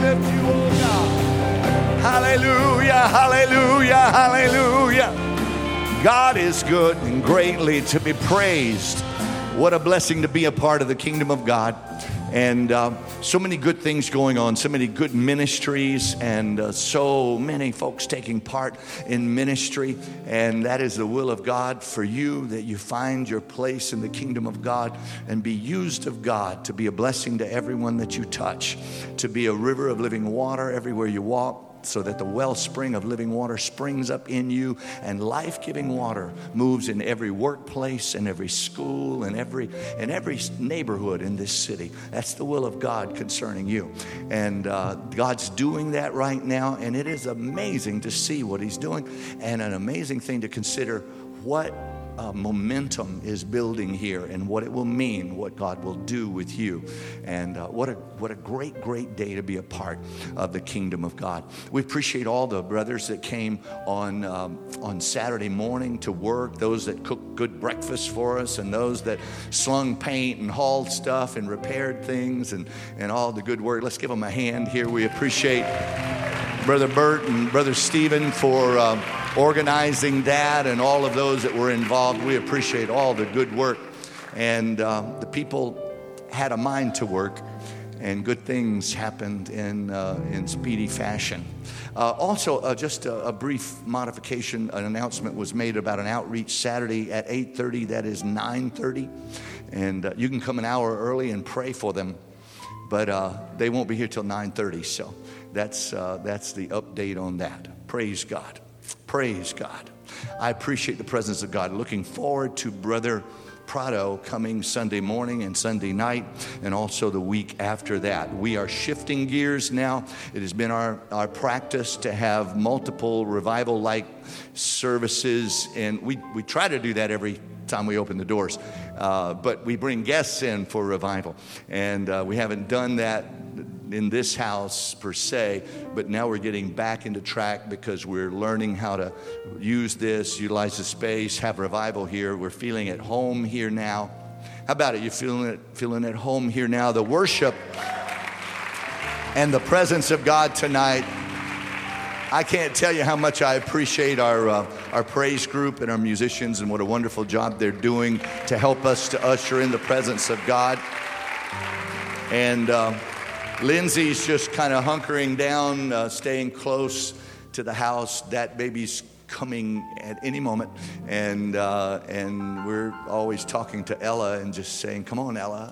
worship you, oh God. Hallelujah, hallelujah, hallelujah. God is good and greatly to be praised. What a blessing to be a part of the kingdom of God. And so many good things going on, so many good ministries, and so many folks taking part in ministry. And that is the will of God for you, that you find your place in the kingdom of God and be used of God to be a blessing to everyone that you touch, to be a river of living water everywhere you walk, so that the wellspring of living water springs up in you, and life-giving water moves in every workplace and every school and every neighborhood in this city. That's the will of God concerning you. And God's doing that right now, and it is amazing to see what he's doing, and an amazing thing to consider what momentum is building here and what it will mean, what God will do with you. And what a great day to be a part of the kingdom of God. We appreciate all the brothers that came on Saturday morning to work, those that cooked good breakfast for us, and those that slung paint and hauled stuff and repaired things and all the good work. Let's give them a hand here. We appreciate Brother Bert and Brother Stephen for organizing that, and all of those that were involved. We appreciate all the good work. And the people had a mind to work, and good things happened in speedy fashion. Also, just a brief modification. An announcement was made about an outreach Saturday at 8:30. That is 9:30. And you can come an hour early and pray for them, but they won't be here till 9:30. So that's the update on that. Praise God. Praise God. I appreciate the presence of God. Looking forward to Brother Prado coming Sunday morning and Sunday night, and also the week after that. We are shifting gears now. It has been our practice to have multiple revival-like services, and we try to do that every time we open the doors. But we bring guests in for revival, and we haven't done that in this house per se, but now we're getting back into track because we're learning how to use this, utilize the space, have revival here. We're feeling at home here now. How about it? You feeling at home here now? The worship and the presence of God tonight. I can't tell you how much I appreciate our praise group and our musicians, and what a wonderful job they're doing to help us to usher in the presence of God. And Lindsay's just kind of hunkering down, staying close to the house. That baby's coming at any moment, and we're always talking to Ella and just saying, "Come on, Ella,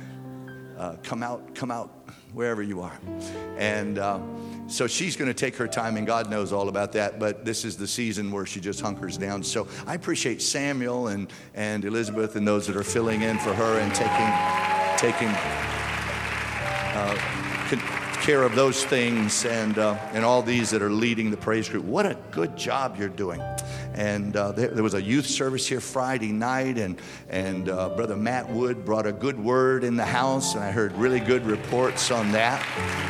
come out, wherever you are." And so she's going to take her time, and God knows all about that. But this is the season where she just hunkers down. So I appreciate Samuel and Elizabeth and those that are filling in for her and taking care of those things, and all these that are leading the praise group. What a good job you're doing. And there was a youth service here Friday night, and Brother Matt Wood brought a good word in the house, and I heard really good reports on that.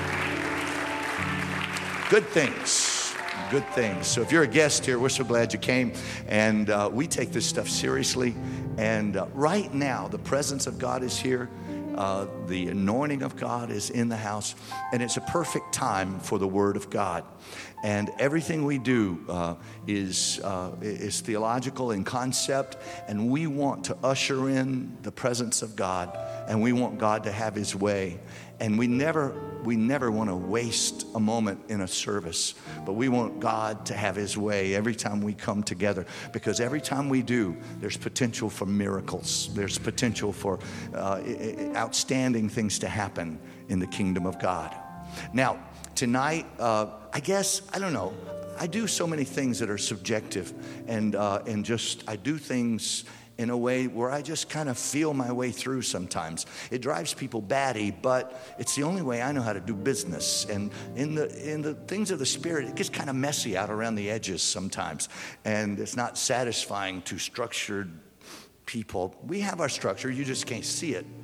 Good things. Good things. So if you're a guest here, we're so glad you came, and we take this stuff seriously. And right now, the presence of God is here. The anointing of God is in the house, and it's a perfect time for the Word of God. And everything we do is theological in concept, and we want to usher in the presence of God, and we want God to have His way. And we never want to waste a moment in a service, but we want God to have His way every time we come together, because every time we do, there's potential for miracles. There's potential for outstanding things to happen in the kingdom of God. Now, tonight, I don't know. I do so many things that are subjective, and I do things in a way where I just kind of feel my way through sometimes. It drives people batty, but it's the only way I know how to do business. And in the things of the Spirit, it gets kind of messy out around the edges sometimes. And it's not satisfying to structured people. We have our structure, you just can't see it.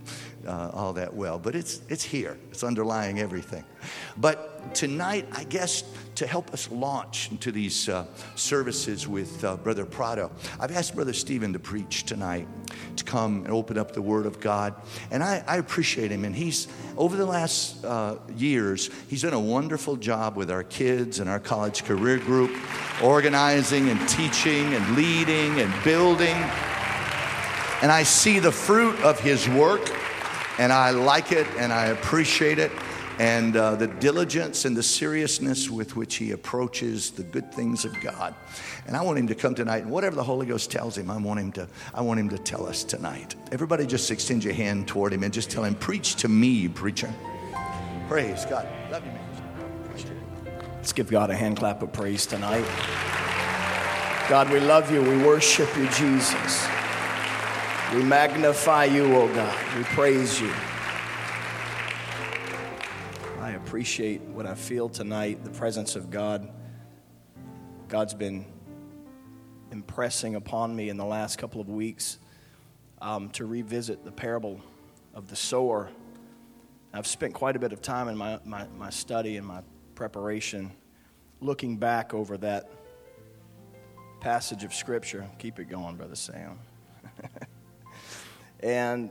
all that well. But it's here. It's underlying everything. But tonight, I guess, to help us launch into these services with Brother Prado, I've asked Brother Stephen to preach tonight, to come and open up the Word of God. And I appreciate him. And he's, over the last years, he's done a wonderful job with our kids and our college career group, organizing and teaching and leading and building. And I see the fruit of his work, and I like it, and I appreciate it. And the diligence and the seriousness with which he approaches the good things of God. And I want him to come tonight, and whatever the Holy Ghost tells him, I want him to tell us tonight. Everybody just extend your hand toward him and just tell him, preach to me, preacher. Praise God. Love you, man. Let's give God a hand clap of praise tonight. God, we love you. We worship you, Jesus. We magnify you, oh God. We praise you. I appreciate what I feel tonight, the presence of God. God's been impressing upon me in the last couple of weeks to revisit the parable of the sower. I've spent quite a bit of time in my study and my preparation looking back over that passage of Scripture. Keep it going, Brother Sam. And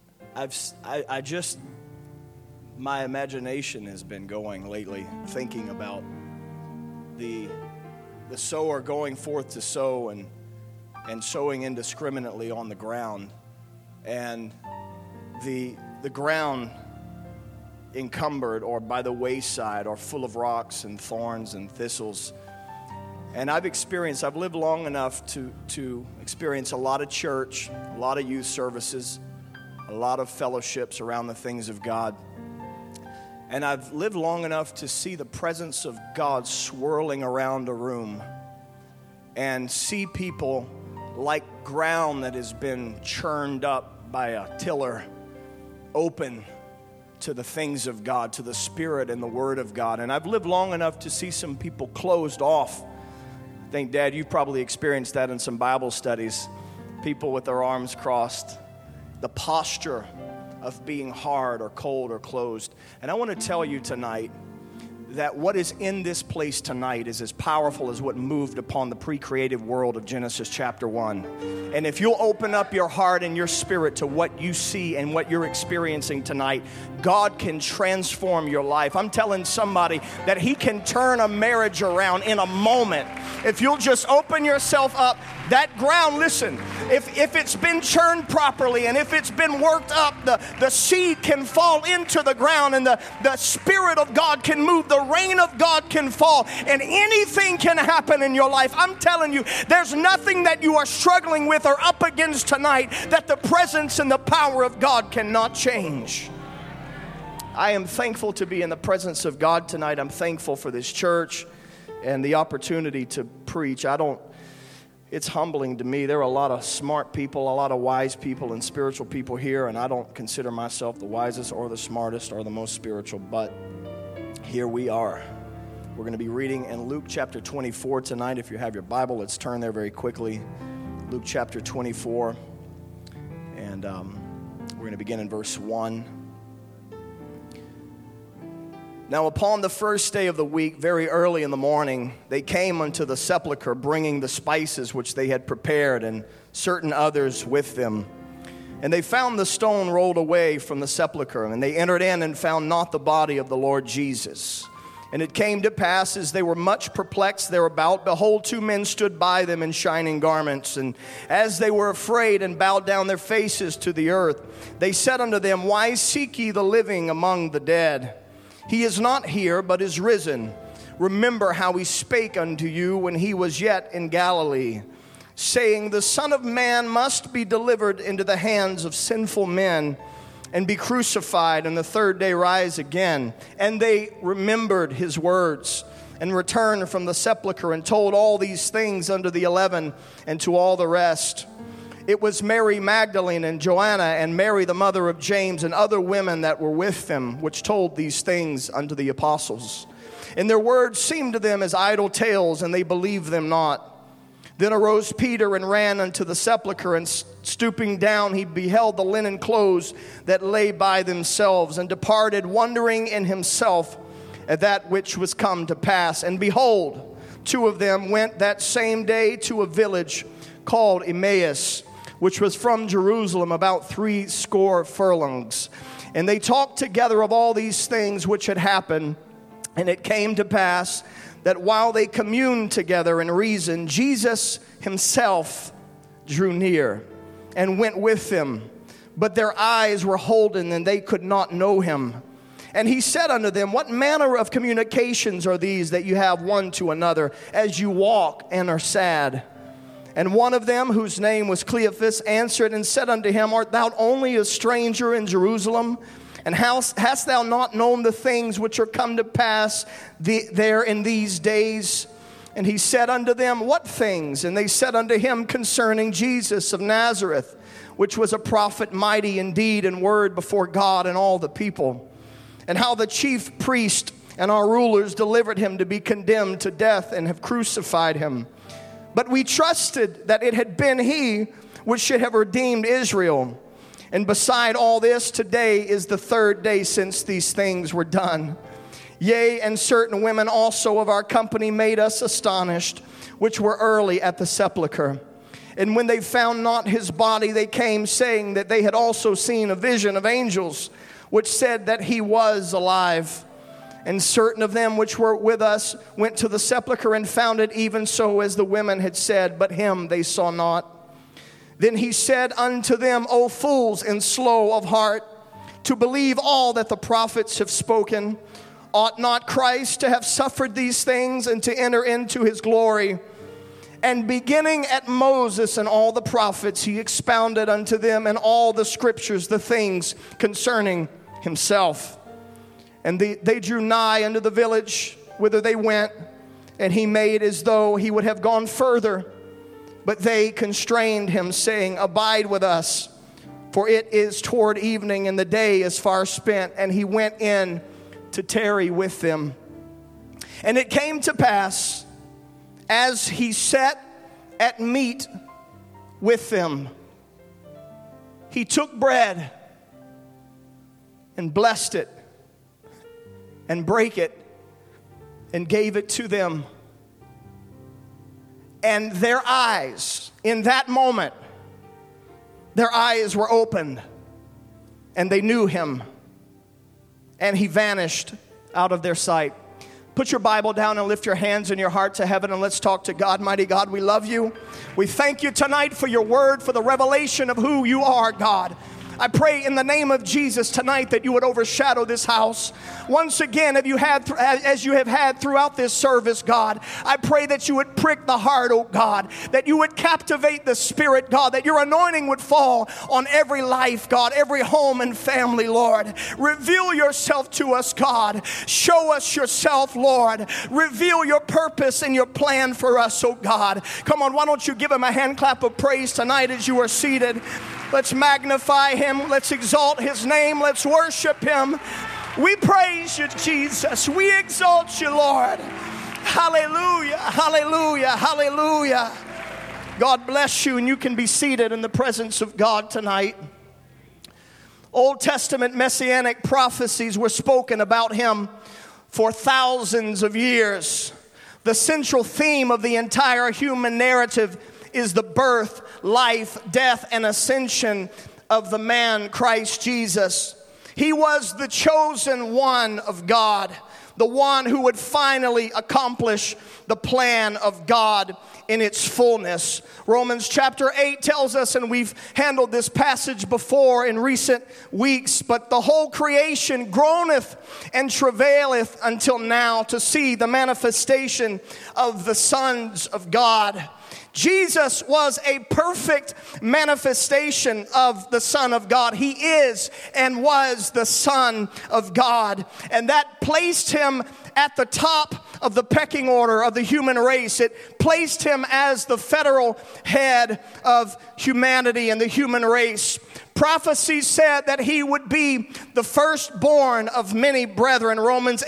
my imagination has been going lately, thinking about the sower going forth to sow and sowing indiscriminately on the ground, and the ground encumbered or by the wayside or full of rocks and thorns and thistles. And I've lived long enough to experience a lot of church, a lot of youth services, a lot of fellowships around the things of God. And I've lived long enough to see the presence of God swirling around a room and see people like ground that has been churned up by a tiller, open to the things of God, to the Spirit and the Word of God. And I've lived long enough to see some people closed off. I think, Dad, you've probably experienced that in some Bible studies. People with their arms crossed. The posture of being hard or cold or closed. And I want to tell you tonight that what is in this place tonight is as powerful as what moved upon the pre-creative world of Genesis chapter 1. And if you'll open up your heart and your spirit to what you see and what you're experiencing tonight, God can transform your life. I'm telling somebody that He can turn a marriage around in a moment. If you'll just open yourself up, that ground, listen, if it's been churned properly and if it's been worked up, the seed can fall into the ground and the Spirit of God can move, the rain of God can fall, and anything can happen in your life. I'm telling you, there's nothing that you are struggling with or up against tonight that the presence and the power of God cannot change. I am thankful to be in the presence of God tonight. I'm thankful for this church and the opportunity to preach. It's humbling to me. There are a lot of smart people, a lot of wise people and spiritual people here, and I don't consider myself the wisest or the smartest or the most spiritual, but here we are. We're going to be reading in Luke chapter 24 tonight. If you have your Bible, let's turn there very quickly. Luke chapter 24, and we're going to begin in verse 1. Now upon the first day of the week, very early in the morning, they came unto the sepulchre, bringing the spices which they had prepared, and certain others with them. And they found the stone rolled away from the sepulchre, and they entered in and found not the body of the Lord Jesus. And it came to pass, as they were much perplexed thereabout, behold, two men stood by them in shining garments. And as they were afraid and bowed down their faces to the earth, they said unto them, Why seek ye the living among the dead? He is not here, but is risen. Remember how he spake unto you when he was yet in Galilee, saying, The Son of Man must be delivered into the hands of sinful men, and be crucified, and the third day rise again. And they remembered his words, and returned from the sepulchre, and told all these things unto the 11, and to all the rest. It was Mary Magdalene and Joanna and Mary the mother of James and other women that were with them, which told these things unto the apostles. And their words seemed to them as idle tales, and they believed them not. Then arose Peter and ran unto the sepulchre, and Stooping down, he beheld the linen clothes that lay by themselves, and departed, wondering in himself at that which was come to pass. And behold, two of them went that same day to a village called Emmaus, which was from Jerusalem about 80 furlongs. And they talked together of all these things which had happened. And it came to pass that while they communed together and reasoned, Jesus himself drew near and went with them. But their eyes were holden, and they could not know him. And he said unto them, what manner of communications are these that you have one to another, as you walk and are sad? And one of them, whose name was Cleophas, answered and said unto him, art thou only a stranger in Jerusalem? And hast thou not known the things which are come to pass there in these days? And he said unto them, what things? And they said unto him concerning Jesus of Nazareth, which was a prophet mighty in deed and word before God and all the people. And how the chief priest and our rulers delivered him to be condemned to death and have crucified him. But we trusted that it had been he which should have redeemed Israel. And beside all this, today is the 3rd day since these things were done. Yea, and certain women also of our company made us astonished, which were early at the sepulchre. And when they found not his body, they came, saying that they had also seen a vision of angels, which said that he was alive. And certain of them which were with us went to the sepulchre and found it even so as the women had said, but him they saw not. Then he said unto them, O fools and slow of heart, to believe all that the prophets have spoken. Ought not Christ to have suffered these things and to enter into his glory? And beginning at Moses and all the prophets, he expounded unto them in all the scriptures the things concerning himself. And they drew nigh unto the village whither they went, and he made as though he would have gone further. But they constrained him, saying, abide with us, for it is toward evening, and the day is far spent. And he went in to tarry with them. And it came to pass, as he sat at meat with them, he took bread and blessed it and brake it and gave it to them. And their eyes, in that moment, their eyes were opened, and they knew him, and he vanished out of their sight. Put your Bible down and lift your hands and your heart to heaven, and let's talk to God. Mighty God, we love you. We thank you tonight for your word, for the revelation of who you are, God. I pray in the name of Jesus tonight that you would overshadow this house. Once again, as you have had throughout this service, God, I pray that you would prick the heart, oh God, that you would captivate the spirit, God, that your anointing would fall on every life, God, every home and family, Lord. Reveal yourself to us, God. Show us yourself, Lord. Reveal your purpose and your plan for us, oh God. Come on, why don't you give him a hand clap of praise tonight as you are seated. Let's magnify him. Let's exalt his name. Let's worship him. We praise you, Jesus. We exalt you, Lord. Hallelujah, hallelujah, hallelujah. God bless you, and you can be seated in the presence of God tonight. Old Testament messianic prophecies were spoken about him for thousands of years. The central theme of the entire human narrative is the birth, life, death, and ascension of the man Christ Jesus. He was the chosen one of God, the one who would finally accomplish the plan of God in its fullness. Romans chapter 8 tells us, and we've handled this passage before in recent weeks, but the whole creation groaneth and travaileth until now to see the manifestation of the sons of God. Jesus was a perfect manifestation of the Son of God. He is and was the Son of God. And that placed him at the top of the pecking order of the human race. It placed him as the federal head of humanity and the human race. Prophecy said that he would be the firstborn of many brethren. Romans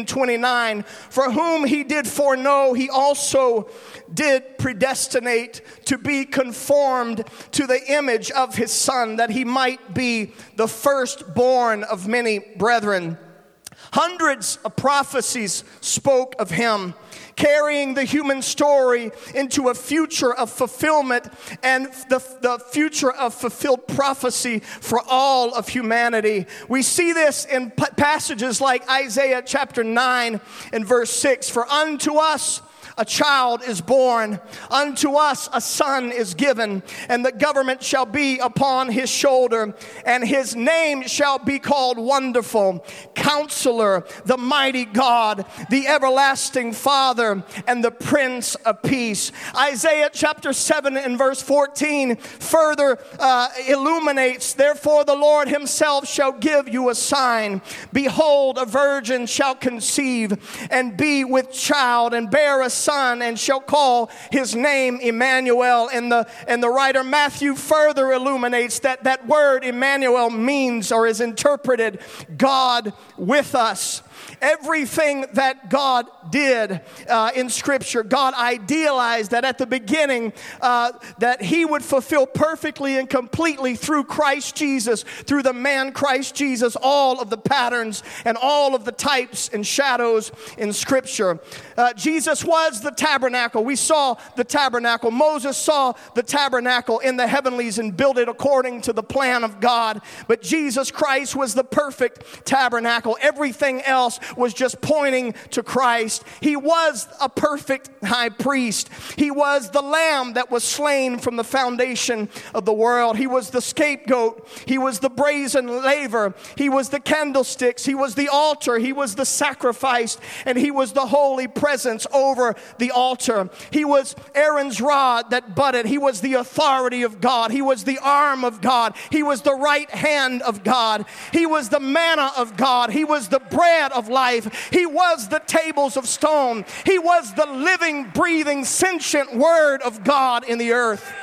8:29. For whom he did foreknow, he also did predestinate to be conformed to the image of his Son, that he might be the firstborn of many brethren. Hundreds of prophecies spoke of him, carrying the human story into a future of fulfillment and the future of fulfilled prophecy for all of humanity. We see this in passages like Isaiah chapter 9 and verse 6. For unto us a child is born, unto us a son is given, and the government shall be upon his shoulder, and his name shall be called Wonderful, Counselor, the Mighty God, the Everlasting Father, and the Prince of Peace. Isaiah chapter 7 and verse 14 further illuminates, therefore the Lord himself shall give you a sign. Behold, a virgin shall conceive and be with child and bear a son, and shall call his name Emmanuel. And the writer Matthew further illuminates that word Emmanuel means, or is interpreted, God with us. Everything that God did in Scripture, God idealized that at the beginning, that he would fulfill perfectly and completely through Christ Jesus, through the man Christ Jesus, all of the patterns and all of the types and shadows in Scripture. Jesus was the tabernacle. We saw the tabernacle. Moses saw the tabernacle in the heavenlies and built it according to the plan of God. But Jesus Christ was the perfect tabernacle. Everything else was just pointing to Christ. He was a perfect high priest. He was the lamb that was slain from the foundation of the world. He was the scapegoat. He was the brazen laver. He was the candlesticks. He was the altar. He was the sacrifice. And he was the holy presence over the altar. He was Aaron's rod that budded. He was the authority of God. He was the arm of God. He was the right hand of God. He was the manna of God. He was the bread of life. He was the tables of stone. He was the living, breathing, sentient word of God in the earth.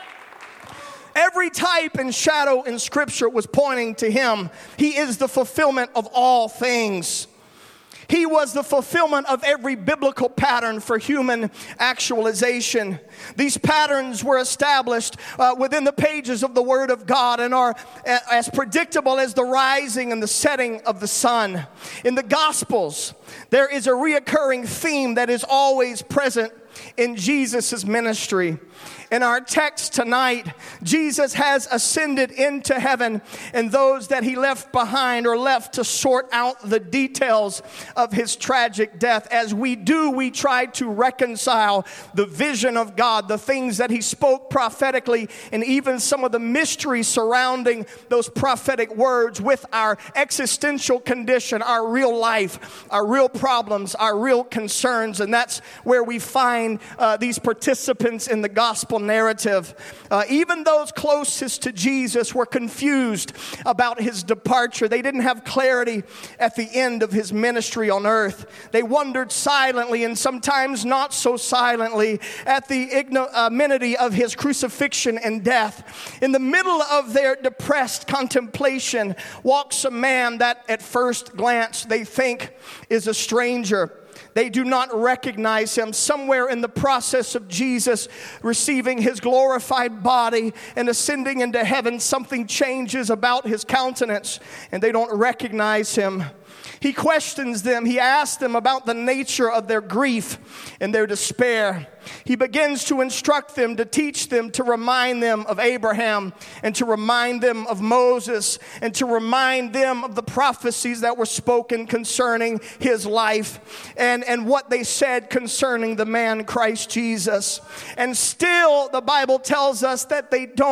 Every type and shadow in Scripture was pointing to him. He is the fulfillment of all things. He was the fulfillment of every biblical pattern for human actualization. These patterns were established within the pages of the Word of God and are as predictable as the rising and the setting of the sun. In the Gospels, there is a reoccurring theme that is always present in Jesus' ministry. In our text tonight, Jesus has ascended into heaven, and those that he left behind are left to sort out the details of his tragic death. As we do, we try to reconcile the vision of God, the things that he spoke prophetically, and even some of the mysteries surrounding those prophetic words with our existential condition, our real life, our real problems, our real concerns. And that's where we find these participants in the gospel narrative. Even those closest to Jesus were confused about his departure. They didn't have clarity at the end of his ministry on earth. They wondered silently, and sometimes not so silently, at the ignominy of his crucifixion and death. In the middle of their depressed contemplation walks a man that at first glance they think is a stranger. They do not recognize him. Somewhere in the process of Jesus receiving his glorified body and ascending into heaven, something changes about his countenance, and they don't recognize him. He questions them. He asks them about the nature of their grief and their despair. He begins to instruct them, to teach them, to remind them of Abraham, and to remind them of Moses, and to remind them of the prophecies that were spoken concerning his life and what they said concerning the man Christ Jesus. And still, the Bible tells us that they don't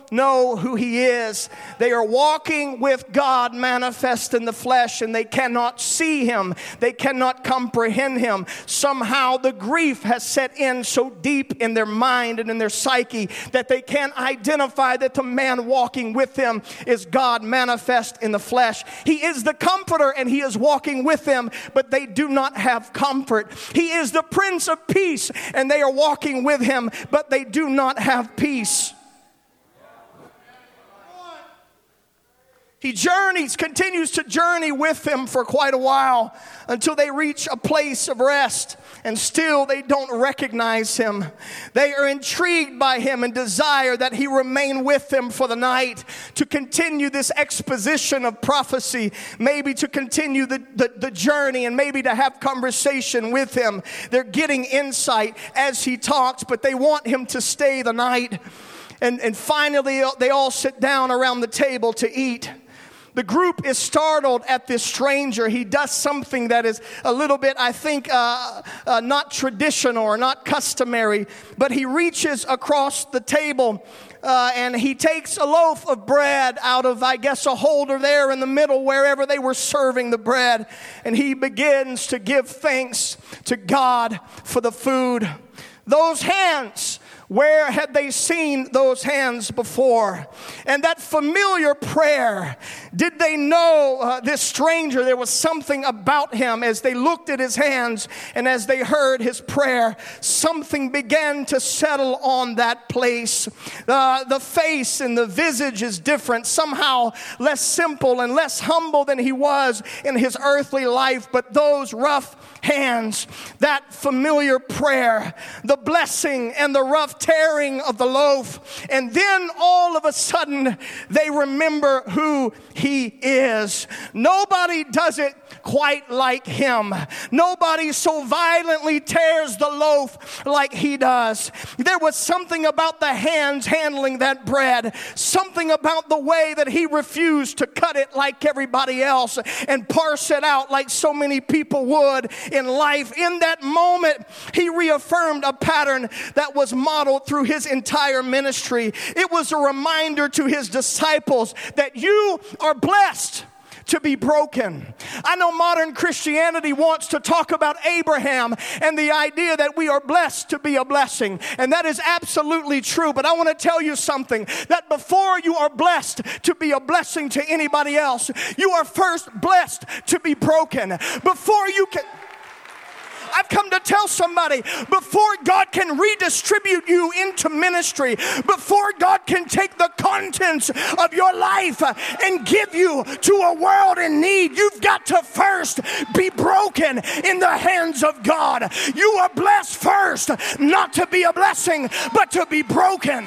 know who he is. They are walking with God manifest in the flesh, and they cannot see him. They cannot comprehend him. Somehow the grief has set in so deep in their mind and in their psyche that they can't identify that the man walking with them is God manifest in the flesh. He is the comforter, and he is walking with them, but they do not have comfort. He is the Prince of Peace, and they are walking with him, but they do not have peace. He continues to journey with them for quite a while until they reach a place of rest, and still they don't recognize him. They are intrigued by him and desire that he remain with them for the night to continue this exposition of prophecy, maybe to continue the journey and maybe to have conversation with him. They're getting insight as he talks, but they want him to stay the night. And finally, they all sit down around the table to eat. The group is startled at this stranger. He does something that is a little bit, I think, not traditional or not customary. But he reaches across the table and he takes a loaf of bread out of, I guess, a holder there in the middle wherever they were serving the bread. And he begins to give thanks to God for the food. Those hands, where had they seen those hands before? And that familiar prayer, did they know this stranger? There was something about him as they looked at his hands and as they heard his prayer. Something began to settle on that place. The face and the visage is different, somehow less simple and less humble than he was in his earthly life. But those rough hands, that familiar prayer, the blessing and the rough tearing of the loaf, and then all of a sudden they remember who he is. Nobody does it quite like him. Nobody so violently tears the loaf like he does. There was something about the hands handling that bread, something about the way that he refused to cut it like everybody else and parse it out like so many people would in life. In that moment, he reaffirmed a pattern that was modeled through his entire ministry. It was a reminder to his disciples that you are blessed to be broken. I know modern Christianity wants to talk about Abraham and the idea that we are blessed to be a blessing. And that is absolutely true. But I want to tell you something, that before you are blessed to be a blessing to anybody else, you are first blessed to be broken. Before you can... I've come to tell somebody, before God can redistribute you into ministry, before God can take the contents of your life and give you to a world in need, you've got to first be broken in the hands of God. You are blessed first, not to be a blessing, but to be broken.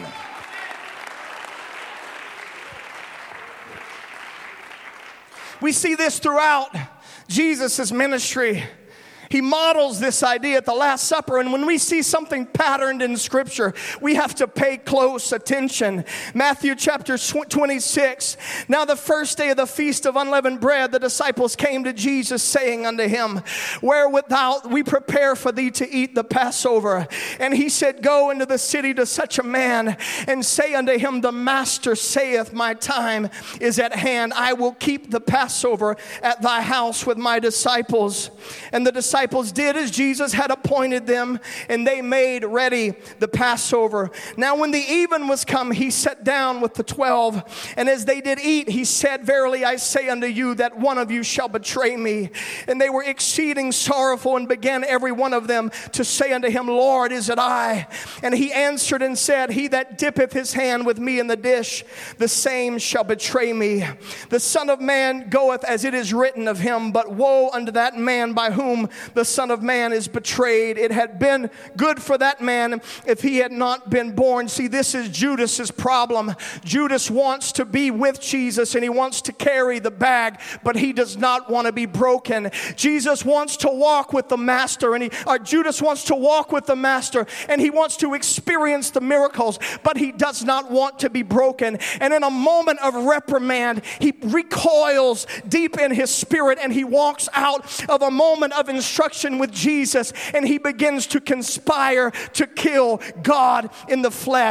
We see this throughout Jesus' ministry. He models this idea at the Last Supper, and when we see something patterned in Scripture, we have to pay close attention. Matthew chapter 26. Now the first day of the feast of unleavened bread, the disciples came to Jesus, saying unto him, where wilt thou we prepare for thee to eat the Passover? And he said, go into the city to such a man, and say unto him, the Master saith, my time is at hand. I will keep the Passover at thy house with my disciples. And the disciples did as Jesus had appointed them, and they made ready the Passover. Now when the even was come, he sat down with the 12, and as they did eat, he said, verily I say unto you that one of you shall betray me. And they were exceeding sorrowful, and began every one of them to say unto him, Lord, is it I? And he answered and said, he that dippeth his hand with me in the dish, the same shall betray me. The Son of Man goeth as it is written of him, but woe unto that man by whom the Son of Man is betrayed. It had been good for that man if he had not been born. See, this is Judas's problem. Judas wants to be with Jesus, and he wants to carry the bag, but he does not want to be broken. Jesus wants to walk with the Master, Judas wants to walk with the Master, and he wants to experience the miracles, but he does not want to be broken. And in a moment of reprimand, he recoils deep in his spirit, and he walks out of a moment of instruction with Jesus, and he begins to conspire to kill God in the flesh.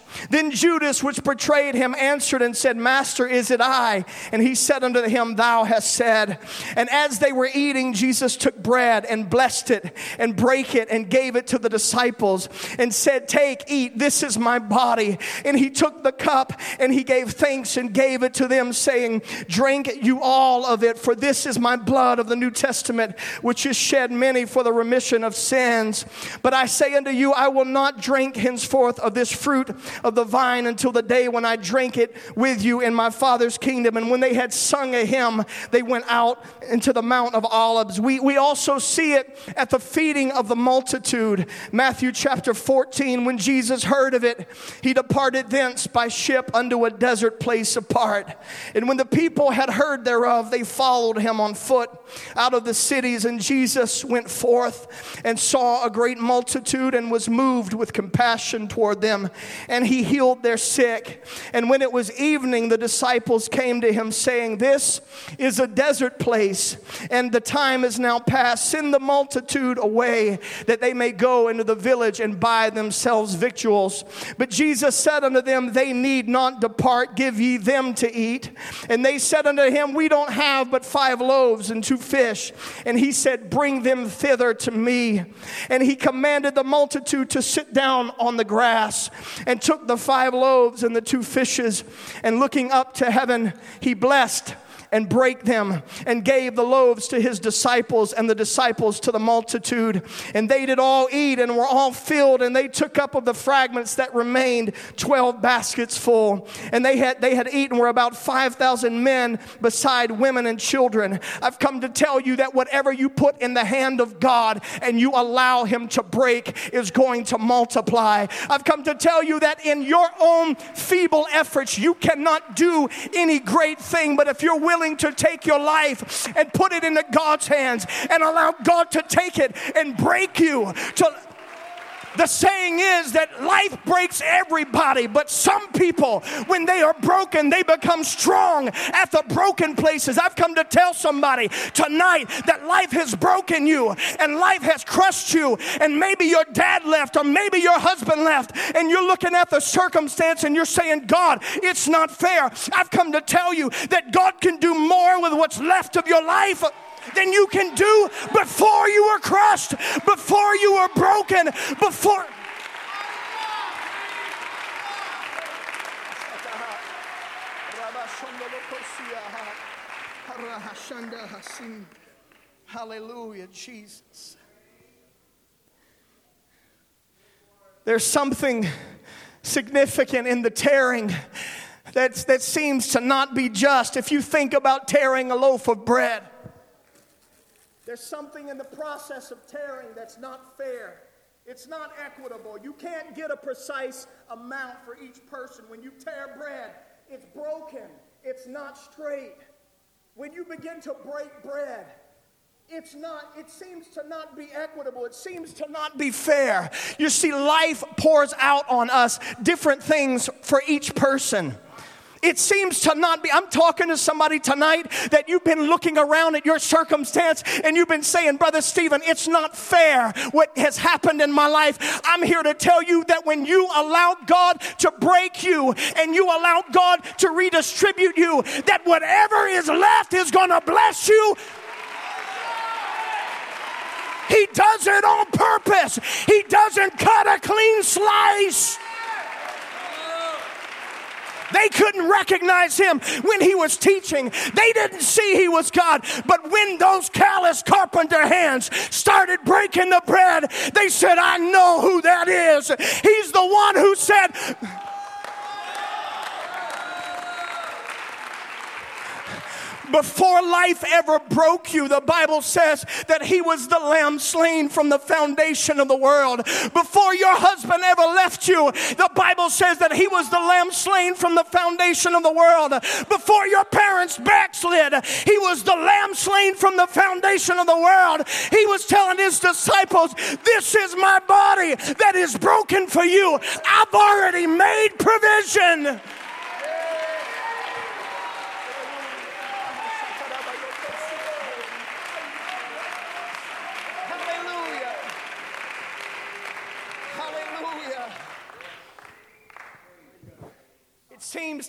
Then Judas, which betrayed him, answered and said, Master, is it I? And he said unto him, Thou hast said. And as they were eating, Jesus took bread and blessed it and brake it and gave it to the disciples and said, Take, eat, this is my body. And he took the cup and he gave thanks and gave it to them, saying, Drink you all of it, for this is my blood of the New Testament, which is shed many for the remission of sins. But I say unto you, I will not drink henceforth of this fruit of the vine until the day when I drink it with you in my Father's kingdom. And when they had sung a hymn, they went out into the Mount of Olives. We also see it at the feeding of the multitude. Matthew chapter 14, when Jesus heard of it, he departed thence by ship unto a desert place apart. And when the people had heard thereof, they followed him on foot out of the cities. And Jesus went forth and saw a great multitude and was moved with compassion toward them. And he healed their sick. And when it was evening, the disciples came to him, saying, This is a desert place, and the time is now past. Send the multitude away, that they may go into the village and buy themselves victuals. But Jesus said unto them, They need not depart, give ye them to eat. And they said unto him, We don't have but 5 loaves and 2 fish. And he said, Bring them thither to me. And he commanded the multitude to sit down on the grass, and took the 5 loaves and the 2 fishes, and looking up to heaven, he blessed and brake them, and gave the loaves to his disciples, and the disciples to the multitude. And they did all eat, and were all filled, and they took up of the fragments that remained 12 baskets full. And they had eaten, were about 5,000 men, beside women and children. I've come to tell you that whatever you put in the hand of God and you allow him to break is going to multiply. I've come to tell you that in your own feeble efforts you cannot do any great thing, but if you're willing to take your life and put it into God's hands and allow God to take it and break you to... The saying is that life breaks everybody, but some people, when they are broken, they become strong at the broken places. I've come to tell somebody tonight that life has broken you and life has crushed you, and maybe your dad left or maybe your husband left, and you're looking at the circumstance and you're saying, God, it's not fair. I've come to tell you that God can do more with what's left of your life than you can do before you were crushed, before you were broken, before... Hallelujah, Jesus. There's something significant in the tearing that seems to not be just. If you think about tearing a loaf of bread, there's something in the process of tearing that's not fair. It's not equitable. You can't get a precise amount for each person. When you tear bread, it's broken. It's not straight. When you begin to break bread, it seems to not be equitable. It seems to not be fair. You see, life pours out on us different things for each person. It seems to not be. I'm talking to somebody tonight that you've been looking around at your circumstance and you've been saying, Brother Stephen, it's not fair what has happened in my life. I'm here to tell you that when you allow God to break you and you allow God to redistribute you, that whatever is left is going to bless you. He does it on purpose. He doesn't cut a clean slice. They couldn't recognize him when he was teaching. They didn't see he was God. But when those callous carpenter hands started breaking the bread, they said, I know who that is. He's the one who said... Before life ever broke you, the Bible says that he was the lamb slain from the foundation of the world. Before your husband ever left you, the Bible says that he was the lamb slain from the foundation of the world. Before your parents backslid, he was the lamb slain from the foundation of the world. He was telling his disciples, this is my body that is broken for you. I've already made provision.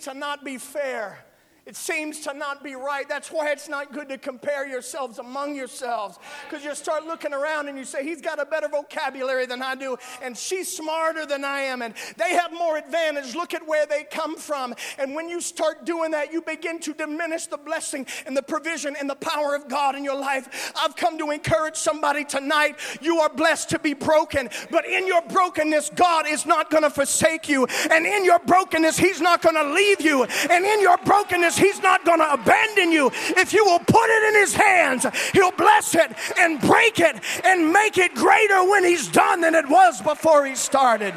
to not be fair. It seems to not be right. That's why it's not good to compare yourselves among yourselves. Because you start looking around and you say, he's got a better vocabulary than I do, and she's smarter than I am, and they have more advantage. Look at where they come from. And when you start doing that, you begin to diminish the blessing and the provision and the power of God in your life. I've come to encourage somebody tonight. You are blessed to be broken, but in your brokenness, God is not going to forsake you. And in your brokenness, he's not going to leave you. And in your brokenness, he's not going to abandon you. If you will put it in his hands, he'll bless it and break it and make it greater when he's done than it was before he started.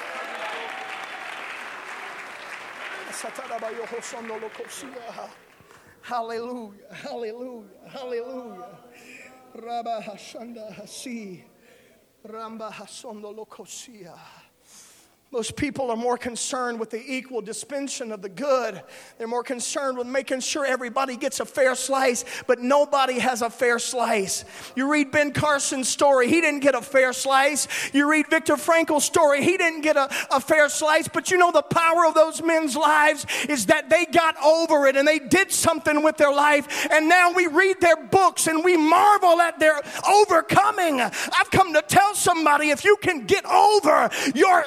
Hallelujah, hallelujah, hallelujah. Rabba Hashanda Hasi, Ramba Hasondo Lokosia. Most people are more concerned with the equal dispensation of the good. They're more concerned with making sure everybody gets a fair slice, but nobody has a fair slice. You read Ben Carson's story, he didn't get a fair slice. You read Viktor Frankl's story, he didn't get a fair slice. But you know the power of those men's lives is that they got over it and they did something with their life. And now we read their books and we marvel at their overcoming. I've come to tell somebody, if you can get over your...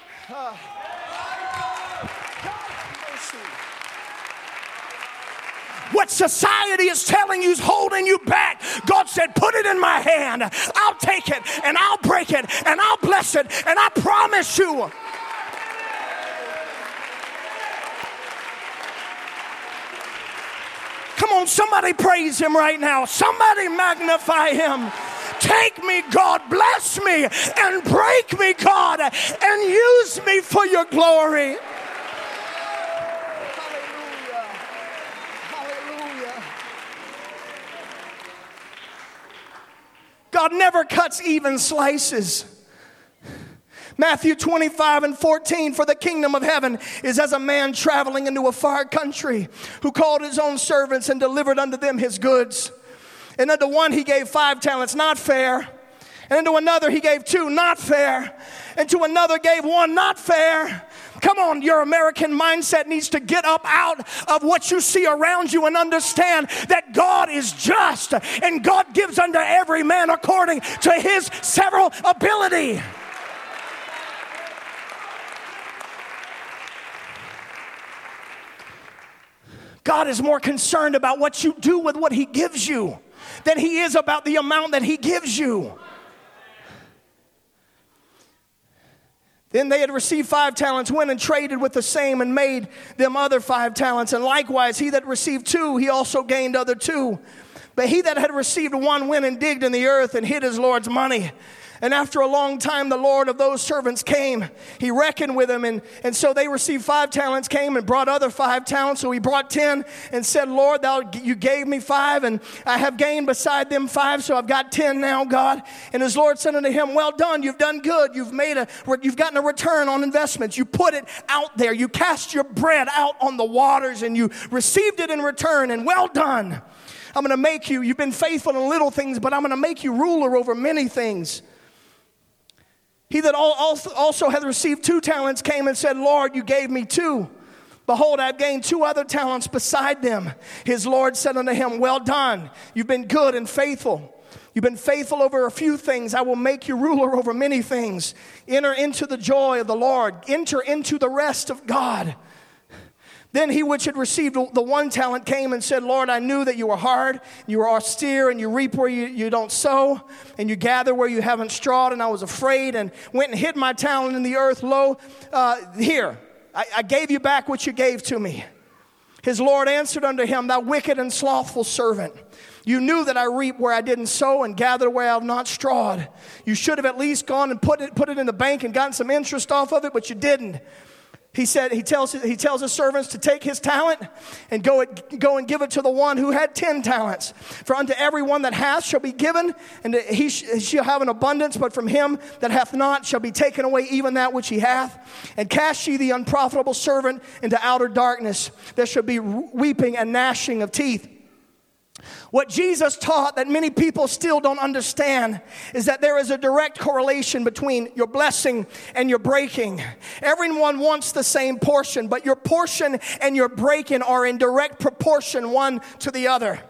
what society is telling you is holding you back. God said, put it in my hand. I'll take it and I'll break it and I'll bless it, and I promise you. Come on, somebody praise him right now. Somebody magnify him. Take me, God, bless me, and break me, God, and use me for your glory. Hallelujah. Hallelujah. God never cuts even slices. Matthew 25:14, for the kingdom of heaven is as a man traveling into a far country, who called his own servants and delivered unto them his goods. And unto one he gave 5 talents, not fair. And unto another he gave 2, not fair. And to another gave 1, not fair. Come on, your American mindset needs to get up out of what you see around you and understand that God is just. And God gives unto every man according to his several ability. God is more concerned about what you do with what he gives you than he is about the amount that he gives you. Then they had received 5 talents, went and traded with the same and made them other 5 talents. And likewise, he that received 2, he also gained other 2. But he that had received 1 went and digged in the earth and hid his Lord's money. And after a long time, the Lord of those servants came. He reckoned with them. And so they received 5 talents, came and brought other 5 talents. So he brought 10 and said, Lord, you gave me 5, and I have gained beside them 5. So I've got 10 now, God. And his Lord said unto him, well done, you've done good. You've gotten a return on investments. You put it out there. You cast your bread out on the waters and you received it in return. And well done. I'm going to make you've been faithful in little things, but I'm going to make you ruler over many things. He that also had received 2 talents came and said, Lord, you gave me 2. Behold, I've gained 2 other talents beside them. His Lord said unto him, well done. You've been good and faithful. You've been faithful over a few things. I will make you ruler over many things. Enter into the joy of the Lord. Enter into the rest of God. Then he which had received the 1 talent came and said, Lord, I knew that you were hard, you were austere, and you reap where you don't sow, and you gather where you haven't strawed, and I was afraid and went and hid my talent in the earth. Lo, here, I gave you back what you gave to me. His Lord answered unto him, thou wicked and slothful servant. You knew that I reap where I didn't sow and gather where I have not strawed. You should have at least gone and put it in the bank and gotten some interest off of it, but you didn't. He tells his servants to take his talent and go and give it to the one who had 10 talents. For unto every one that hath shall be given, and he shall have an abundance, but from him that hath not shall be taken away even that which he hath. And cast ye the unprofitable servant into outer darkness. There shall be weeping and gnashing of teeth. What Jesus taught that many people still don't understand is that there is a direct correlation between your blessing and your breaking. Everyone wants the same portion, but your portion and your breaking are in direct proportion one to the other.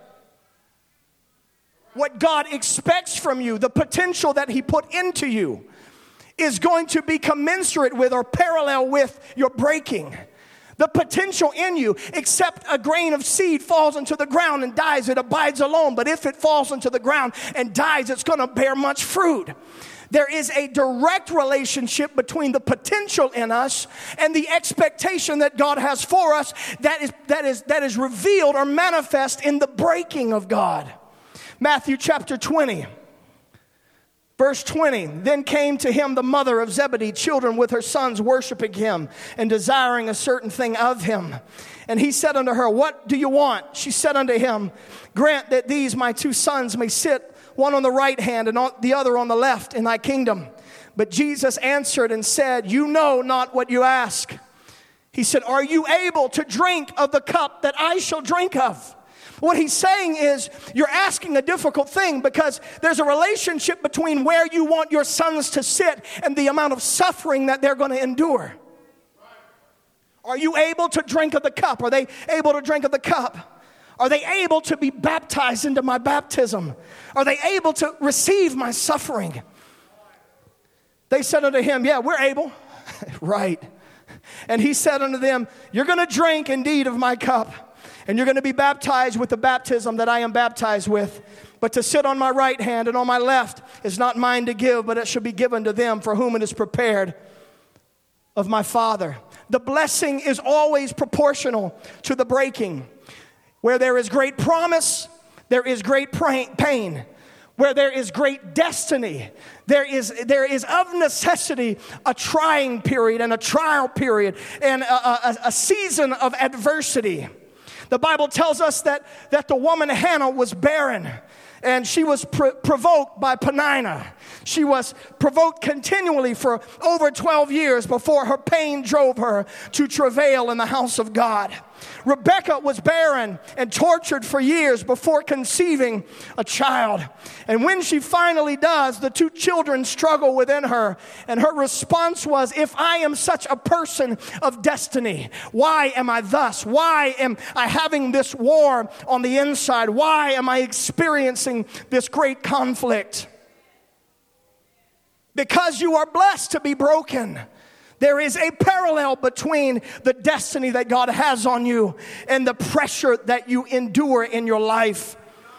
What God expects from you, the potential that He put into you, is going to be commensurate with or parallel with your breaking. The potential in you, except a grain of seed falls into the ground and dies, it abides alone. But if it falls into the ground and dies, it's going to bear much fruit. There is a direct relationship between the potential in us and the expectation that God has for us that is revealed or manifest in the breaking of God. Matthew chapter 20. Verse 20, then came to him the mother of Zebedee, children with her sons, worshiping him and desiring a certain thing of him. And he said unto her, what do you want? She said unto him, grant that these my two sons may sit, one on the right hand and the other on the left in thy kingdom. But Jesus answered and said, you know not what you ask. He said, are you able to drink of the cup that I shall drink of? What he's saying is you're asking a difficult thing because there's a relationship between where you want your sons to sit and the amount of suffering that they're going to endure. Are you able to drink of the cup? Are they able to drink of the cup? Are they able to be baptized into my baptism? Are they able to receive my suffering? They said unto him, yeah, we're able. Right. And he said unto them, you're going to drink indeed of my cup. And you're going to be baptized with the baptism that I am baptized with. But to sit on my right hand and on my left is not mine to give, but it shall be given to them for whom it is prepared of my Father. The blessing is always proportional to the breaking. Where there is great promise, there is great pain. Where there is great destiny, there is of necessity a trying period and a trial period and a season of adversity. The Bible tells us that the woman Hannah was barren and she was provoked by Peninnah. She was provoked continually for over 12 years before her pain drove her to travail in the house of God. Rebekah was barren and tortured for years before conceiving a child. And when she finally does, the two children struggle within her. And her response was, if I am such a person of destiny, why am I thus? Why am I having this war on the inside? Why am I experiencing this great conflict? Because you are blessed to be broken. There is a parallel between the destiny that God has on you and the pressure that you endure in your life.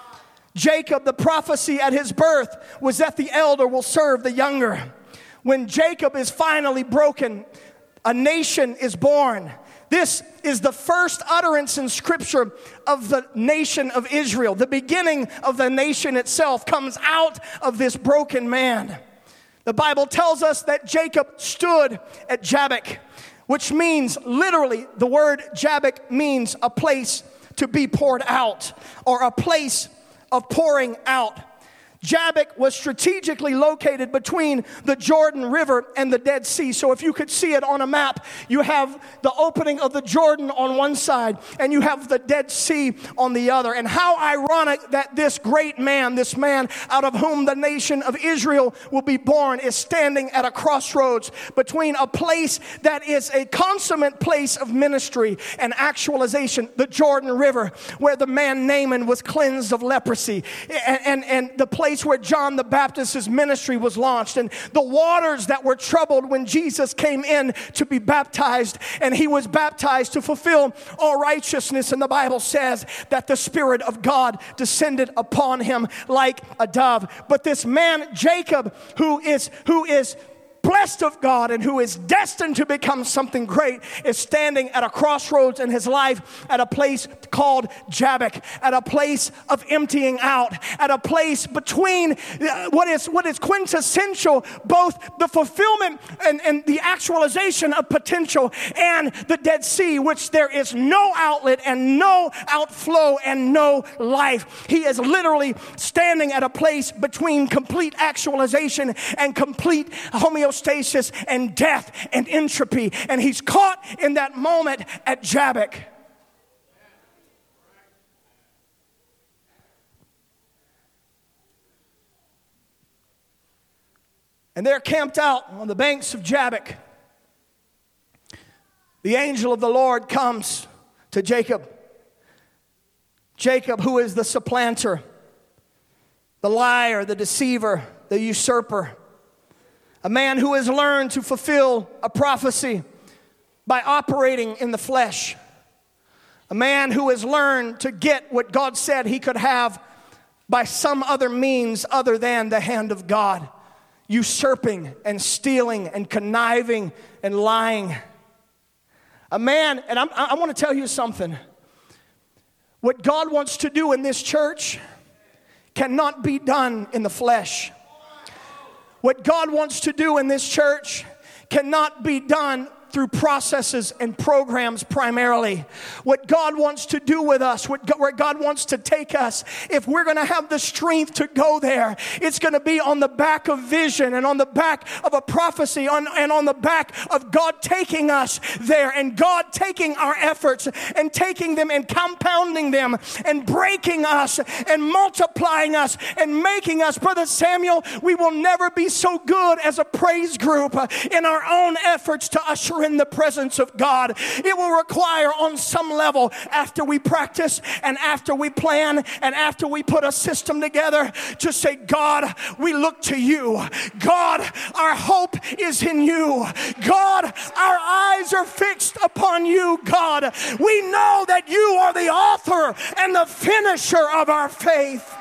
Jacob, the prophecy at his birth was that the elder will serve the younger. When Jacob is finally broken, a nation is born. This is the first utterance in Scripture of the nation of Israel. The beginning of the nation itself comes out of this broken man. The Bible tells us that Jacob stood at Jabbok, which means literally the word Jabbok means a place to be poured out or a place of pouring out. Jabbok was strategically located between the Jordan River and the Dead Sea. So if you could see it on a map, you have the opening of the Jordan on one side and you have the Dead Sea on the other. And how ironic that this great man, this man out of whom the nation of Israel will be born, is standing at a crossroads between a place that is a consummate place of ministry and actualization, the Jordan River, where the man Naaman was cleansed of leprosy, and the place where John the Baptist's ministry was launched, and the waters that were troubled when Jesus came in to be baptized, and he was baptized to fulfill all righteousness. And the Bible says that the Spirit of God descended upon him like a dove. But this man Jacob, who is blessed of God and who is destined to become something great, is standing at a crossroads in his life at a place called Jabbok, at a place of emptying out, at a place between what is quintessential, both the fulfillment and the actualization of potential, and the Dead Sea, which there is no outlet and no outflow and no life. He is literally standing at a place between complete actualization and complete homeostasis and death and entropy. And he's caught in that moment at Jabbok. And they're camped out on the banks of Jabbok. The angel of the Lord comes to Jacob. Jacob, who is the supplanter, the liar, the deceiver, the usurper. A man who has learned to fulfill a prophecy by operating in the flesh. A man who has learned to get what God said he could have by some other means other than the hand of God. Usurping and stealing and conniving and lying. A man, and I want to tell you something. What God wants to do in this church cannot be done in the flesh. What God wants to do in this church cannot be done through processes and programs primarily. What God wants to do with us, where God wants to take us, if we're going to have the strength to go there, it's going to be on the back of vision and on the back of a prophecy and on the back of God taking us there and God taking our efforts and taking them and compounding them and breaking us and multiplying us and making us. Brother Samuel, we will never be so good as a praise group in our own efforts to usher in the presence of God. It will require on some level, after we practice and after we plan and after we put a system together, to say, God, we look to you. God, our hope is in you. God, our eyes are fixed upon you. God, we know that you are the author and the finisher of our faith.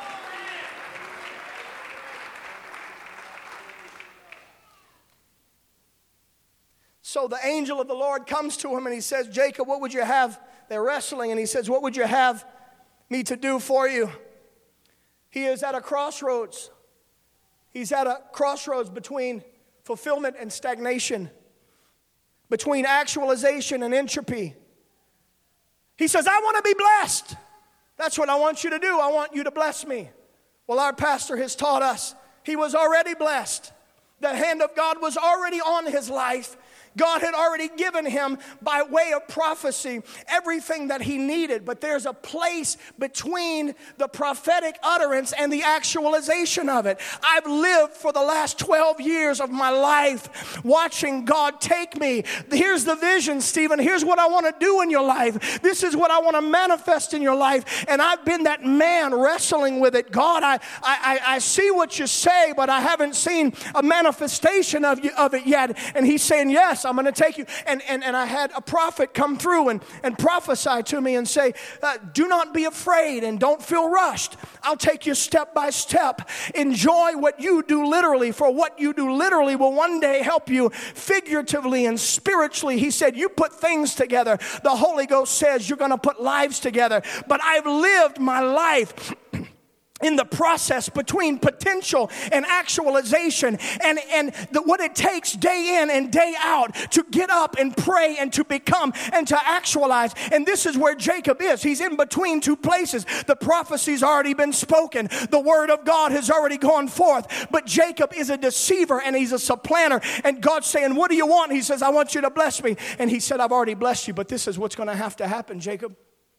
So the angel of the Lord comes to him and he says, Jacob, what would you have? They're wrestling and he says, what would you have me to do for you? He is at a crossroads. He's at a crossroads between fulfillment and stagnation, between actualization and entropy. He says, I want to be blessed. That's what I want you to do. I want you to bless me. Well, our pastor has taught us he was already blessed. The hand of God was already on his life. God had already given him, by way of prophecy, everything that he needed. But there's a place between the prophetic utterance and the actualization of it. I've lived for the last 12 years of my life watching God take me. Here's the vision, Stephen. Here's what I want to do in your life. This is what I want to manifest in your life. And I've been that man wrestling with it. God, I see what you say, but I haven't seen a manifestation of it yet. And he's saying, yes, I'm going to take you. And I had a prophet come through and prophesy to me and say, do not be afraid and don't feel rushed. I'll take you step by step. Enjoy what you do literally, for what you do literally will one day help you figuratively and spiritually. He said, you put things together. The Holy Ghost says you're going to put lives together. But I've lived my life in the process between potential and actualization and what it takes day in and day out to get up and pray and to become and to actualize. And this is where Jacob is. He's in between two places. The prophecy's already been spoken. The word of God has already gone forth. But Jacob is a deceiver and he's a supplanter. And God's saying, what do you want? He says, I want you to bless me. And he said, I've already blessed you, but this is what's going to have to happen, Jacob.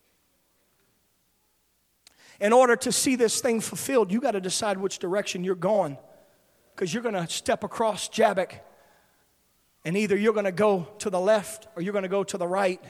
In order to see this thing fulfilled, you got to decide which direction you're going. Because you're going to step across Jabbok. And either you're going to go to the left or you're going to go to the right.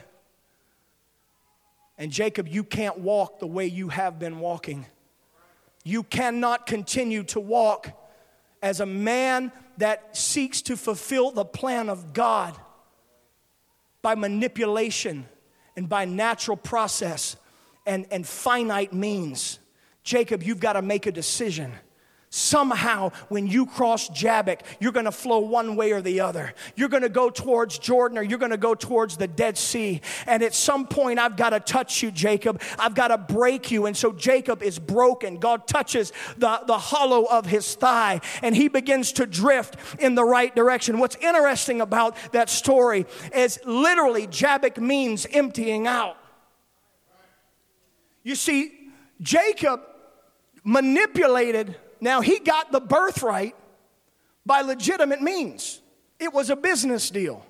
And Jacob, you can't walk the way you have been walking. You cannot continue to walk as a man that seeks to fulfill the plan of God by manipulation and by natural process and finite means. Jacob, you've got to make a decision. Somehow, when you cross Jabbok, you're going to flow one way or the other. You're going to go towards Jordan or you're going to go towards the Dead Sea. And at some point, I've got to touch you, Jacob. I've got to break you. And so Jacob is broken. God touches the hollow of his thigh, and he begins to drift in the right direction. What's interesting about that story is literally Jabbok means emptying out. You see, Jacob manipulated. Now, he got the birthright by legitimate means. It was a business deal.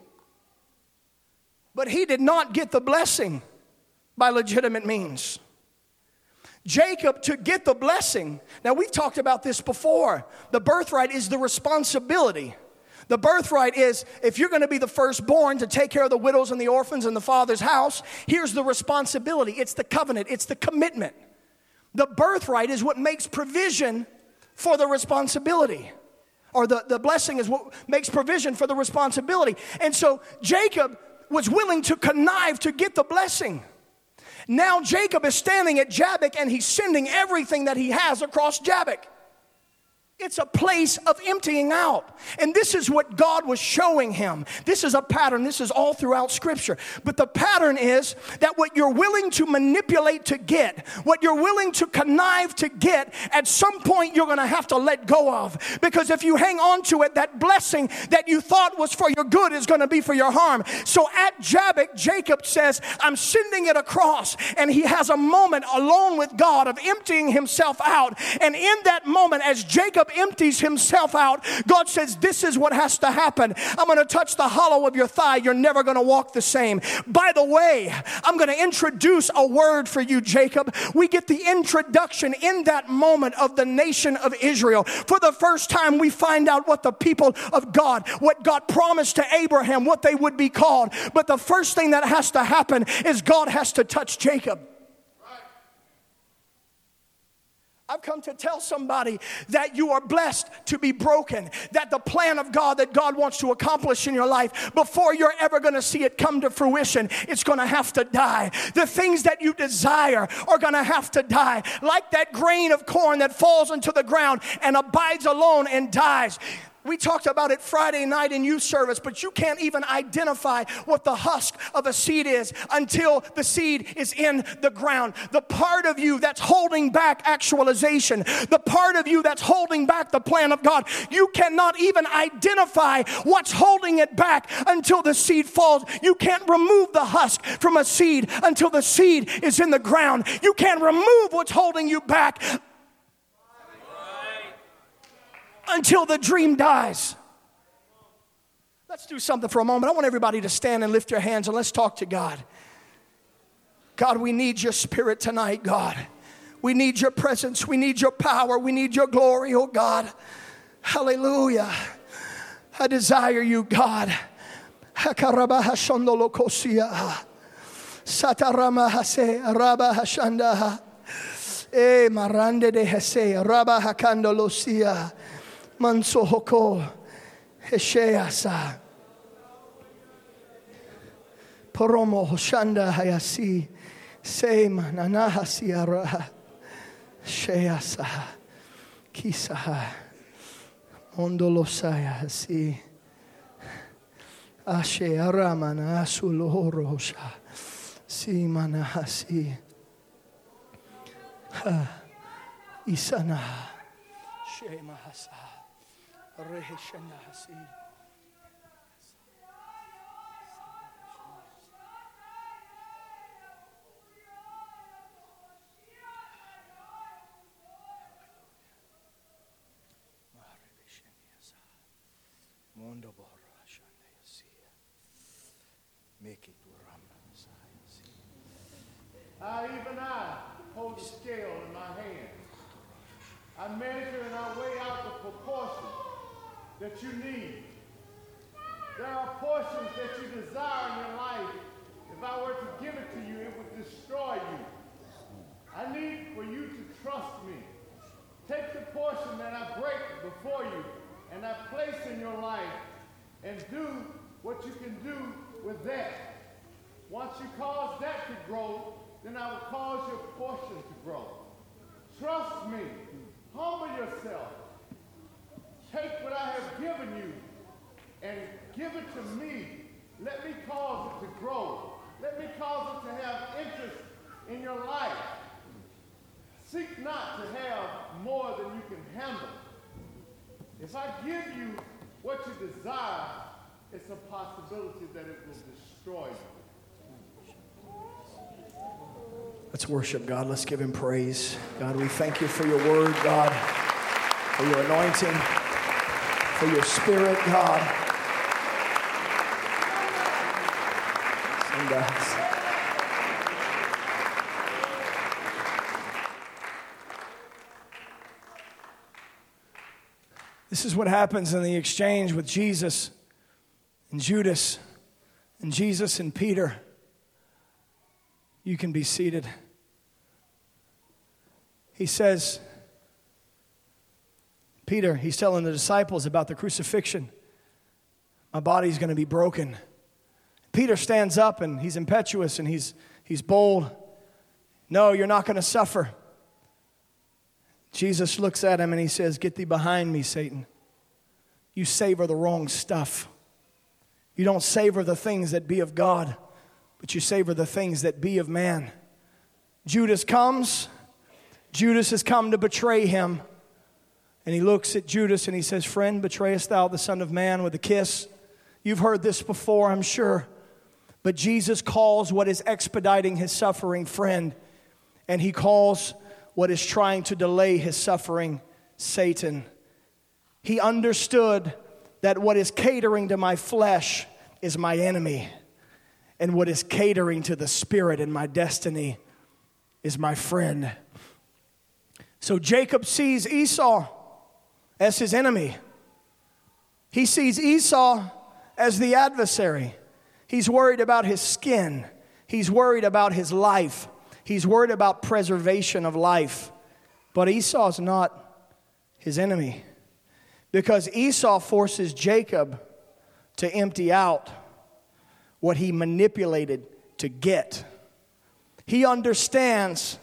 But he did not get the blessing by legitimate means. Jacob, to get the blessing. Now, we've talked about this before. The birthright is the responsibility. The birthright is, if you're going to be the firstborn to take care of the widows and the orphans in the father's house, here's the responsibility. It's the covenant. It's the commitment. The birthright is what makes provision for the responsibility. Or the blessing is what makes provision for the responsibility. And so Jacob was willing to connive to get the blessing. Now Jacob is standing at Jabbok and he's sending everything that he has across Jabbok. It's a place of emptying out. And this is what God was showing him. This is a pattern. This is all throughout Scripture. But the pattern is that what you're willing to manipulate to get, what you're willing to connive to get, at some point you're going to have to let go of. Because if you hang on to it, that blessing that you thought was for your good is going to be for your harm. So at Jabbok, Jacob says, I'm sending it across. And he has a moment alone with God of emptying himself out. And in that moment, as Jacob empties himself out, God says, this is what has to happen. I'm going to touch the hollow of your thigh. You're never going to walk the same. By the way, I'm going to introduce a word for you, Jacob. We get the introduction in that moment of the nation of Israel. For the first time, we find out what the people of God, what God promised to Abraham, what they would be called. But the first thing that has to happen is God has to touch Jacob. I've come to tell somebody that you are blessed to be broken, that the plan of God that God wants to accomplish in your life, before you're ever going to see it come to fruition, it's going to have to die. The things that you desire are going to have to die. Like that grain of corn that falls into the ground and abides alone and dies. We talked about it Friday night in youth service, but you can't even identify what the husk of a seed is until the seed is in the ground. The part of you that's holding back actualization, the part of you that's holding back the plan of God, you cannot even identify what's holding it back until the seed falls. You can't remove the husk from a seed until the seed is in the ground. You can't remove what's holding you back until the dream dies. Let's do something for a moment. I want everybody to stand and lift your hands and let's talk to God. God, we need your spirit tonight, God. We need your presence. We need your power. We need your glory, oh God. Hallelujah. I desire you, God. Marande de Hese, Rabba Hakandolosia. Manso hoko hesheasa poromo hoshanda hayasi sema nanahasi ara sheasa kisaha mondolosaya hasi ashe aramana asulohorosha si manahasi isana shemahasa Reheshana hasi. Mondo borra shanda yasi. Make it even I hold the scale in my hand. I measure and I weigh out the proportion that you need. There are portions that you desire in your life. If I were to give it to you, it would destroy you. I need for you to trust me. Take the portion that I break before you and I place in your life and do what you can do with that. Once you cause that to grow, then I will cause your portion to grow. Trust me. Humble yourself. Take what I have given you and give it to me. Let me cause it to grow. Let me cause it to have interest in your life. Seek not to have more than you can handle. If I give you what you desire, it's a possibility that it will destroy you. Let's worship God. Let's give him praise. God, we thank you for your word, God, for your anointing, for your spirit, God. This is what happens in the exchange with Jesus and Judas and Jesus and Peter. You can be seated. He says, Peter, he's telling the disciples about the crucifixion. My body's going to be broken. Peter stands up and he's impetuous and he's bold. No, you're not going to suffer. Jesus looks at him and he says, get thee behind me, Satan. You savor the wrong stuff. You don't savor the things that be of God, but you savor the things that be of man. Judas comes. Judas has come to betray him. And he looks at Judas and he says, friend, betrayest thou the Son of Man with a kiss? You've heard this before, I'm sure. But Jesus calls what is expediting his suffering friend. And he calls what is trying to delay his suffering Satan. He understood that what is catering to my flesh is my enemy. And what is catering to the spirit and my destiny is my friend. So Jacob sees Esau as his enemy. He sees Esau as the adversary. He's worried about his skin. He's worried about his life. He's worried about preservation of life. But Esau's not his enemy. Because Esau forces Jacob to empty out what he manipulated to get. He understands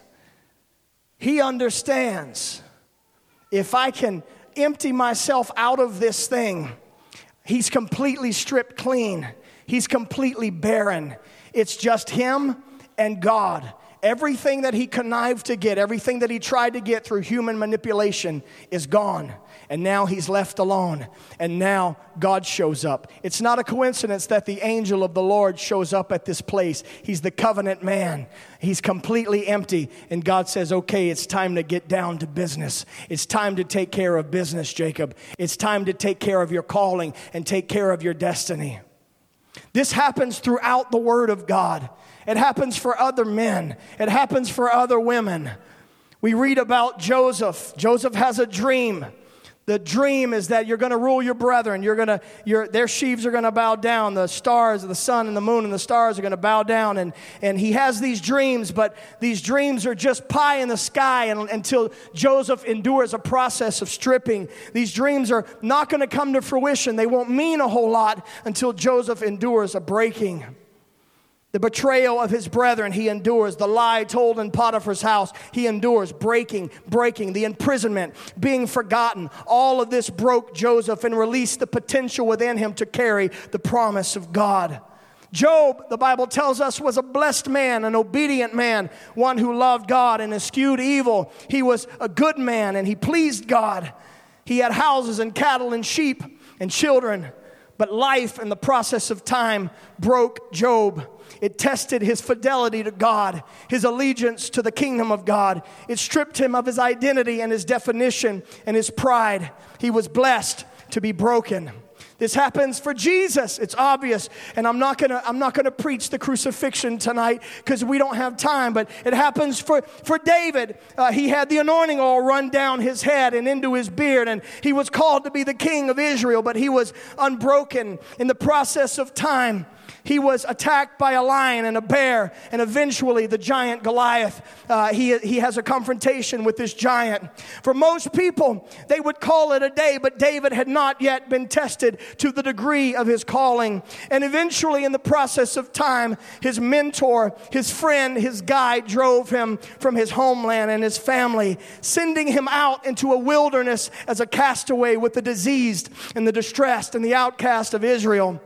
if I can empty myself out of this thing, he's completely stripped clean. He's completely barren. It's just him and God. Everything that he connived to get, everything that he tried to get through human manipulation is gone. And now he's left alone. And now God shows up. It's not a coincidence that the angel of the Lord shows up at this place. He's the covenant man. He's completely empty. And God says, okay, it's time to get down to business. It's time to take care of business, Jacob. It's time to take care of your calling and take care of your destiny. This happens throughout the Word of God. It happens for other men. It happens for other women. We read about Joseph. Joseph has a dream. The dream is that you're going to rule your brethren. Their sheaves are going to bow down. The stars, the sun and the moon and the stars are going to bow down. And he has these dreams, but these dreams are just pie in the sky until Joseph endures a process of stripping. These dreams are not going to come to fruition. They won't mean a whole lot until Joseph endures a breaking. The betrayal of his brethren, he endures. The lie told in Potiphar's house, he endures. Breaking. The imprisonment, being forgotten. All of this broke Joseph and released the potential within him to carry the promise of God. Job, the Bible tells us, was a blessed man, an obedient man, one who loved God and eschewed evil. He was a good man and he pleased God. He had houses and cattle and sheep and children. But life and the process of time broke Job. It tested his fidelity to God, his allegiance to the kingdom of God. It stripped him of his identity and his definition and his pride. He was blessed to be broken. This happens for Jesus. It's obvious. And I'm not gonna preach the crucifixion tonight because we don't have time. But it happens for David. He had the anointing oil run down his head and into his beard. And he was called to be the king of Israel. But he was unbroken in the process of time. He was attacked by a lion and a bear, and eventually the giant Goliath, he has a confrontation with this giant. For most people, they would call it a day, but David had not yet been tested to the degree of his calling. And eventually in the process of time, his mentor, his friend, his guide drove him from his homeland and his family, sending him out into a wilderness as a castaway with the diseased and the distressed and the outcast of Israel.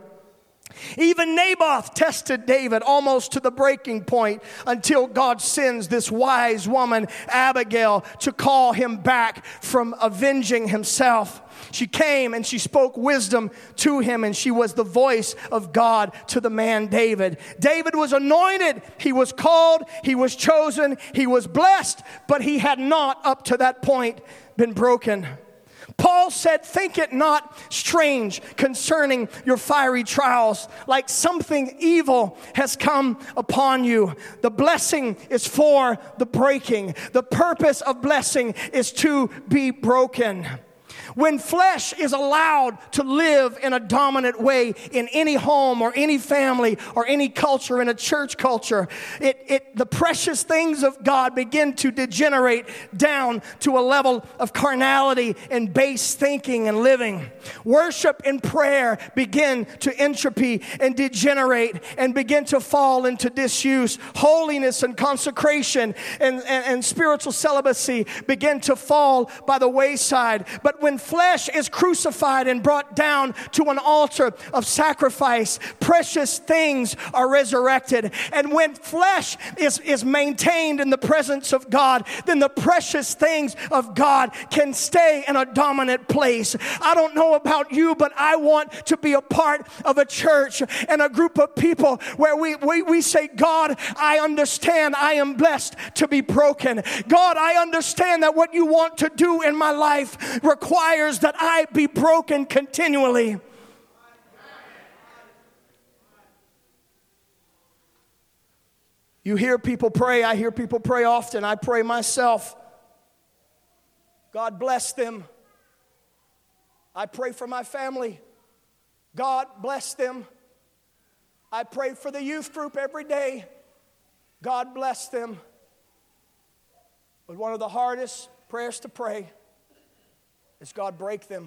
Even Naboth tested David almost to the breaking point until God sends this wise woman, Abigail, to call him back from avenging himself. She came and she spoke wisdom to him, and she was the voice of God to the man David. David was anointed, he was called, he was chosen, he was blessed, but he had not up to that point been broken. Paul said, think it not strange concerning your fiery trials, like something evil has come upon you. The blessing is for the breaking. The purpose of blessing is to be broken. When flesh is allowed to live in a dominant way in any home or any family or any culture, in a church culture, the precious things of God begin to degenerate down to a level of carnality and base thinking and living. Worship and prayer begin to entropy and degenerate and begin to fall into disuse. Holiness and consecration and spiritual celibacy begin to fall by the wayside. But when flesh is crucified and brought down to an altar of sacrifice, precious things are resurrected. And when flesh is maintained in the presence of God, then the precious things of God can stay in a dominant place. I don't know about you, but I want to be a part of a church and a group of people where we say, God, I understand I am blessed to be broken. God, I understand that what you want to do in my life requires that I be broken continually. You hear people pray. I hear people pray often. I pray myself. God bless them. I pray for my family. God bless them. I pray for the youth group every day. God bless them. But one of the hardest prayers to pray is, God, break them.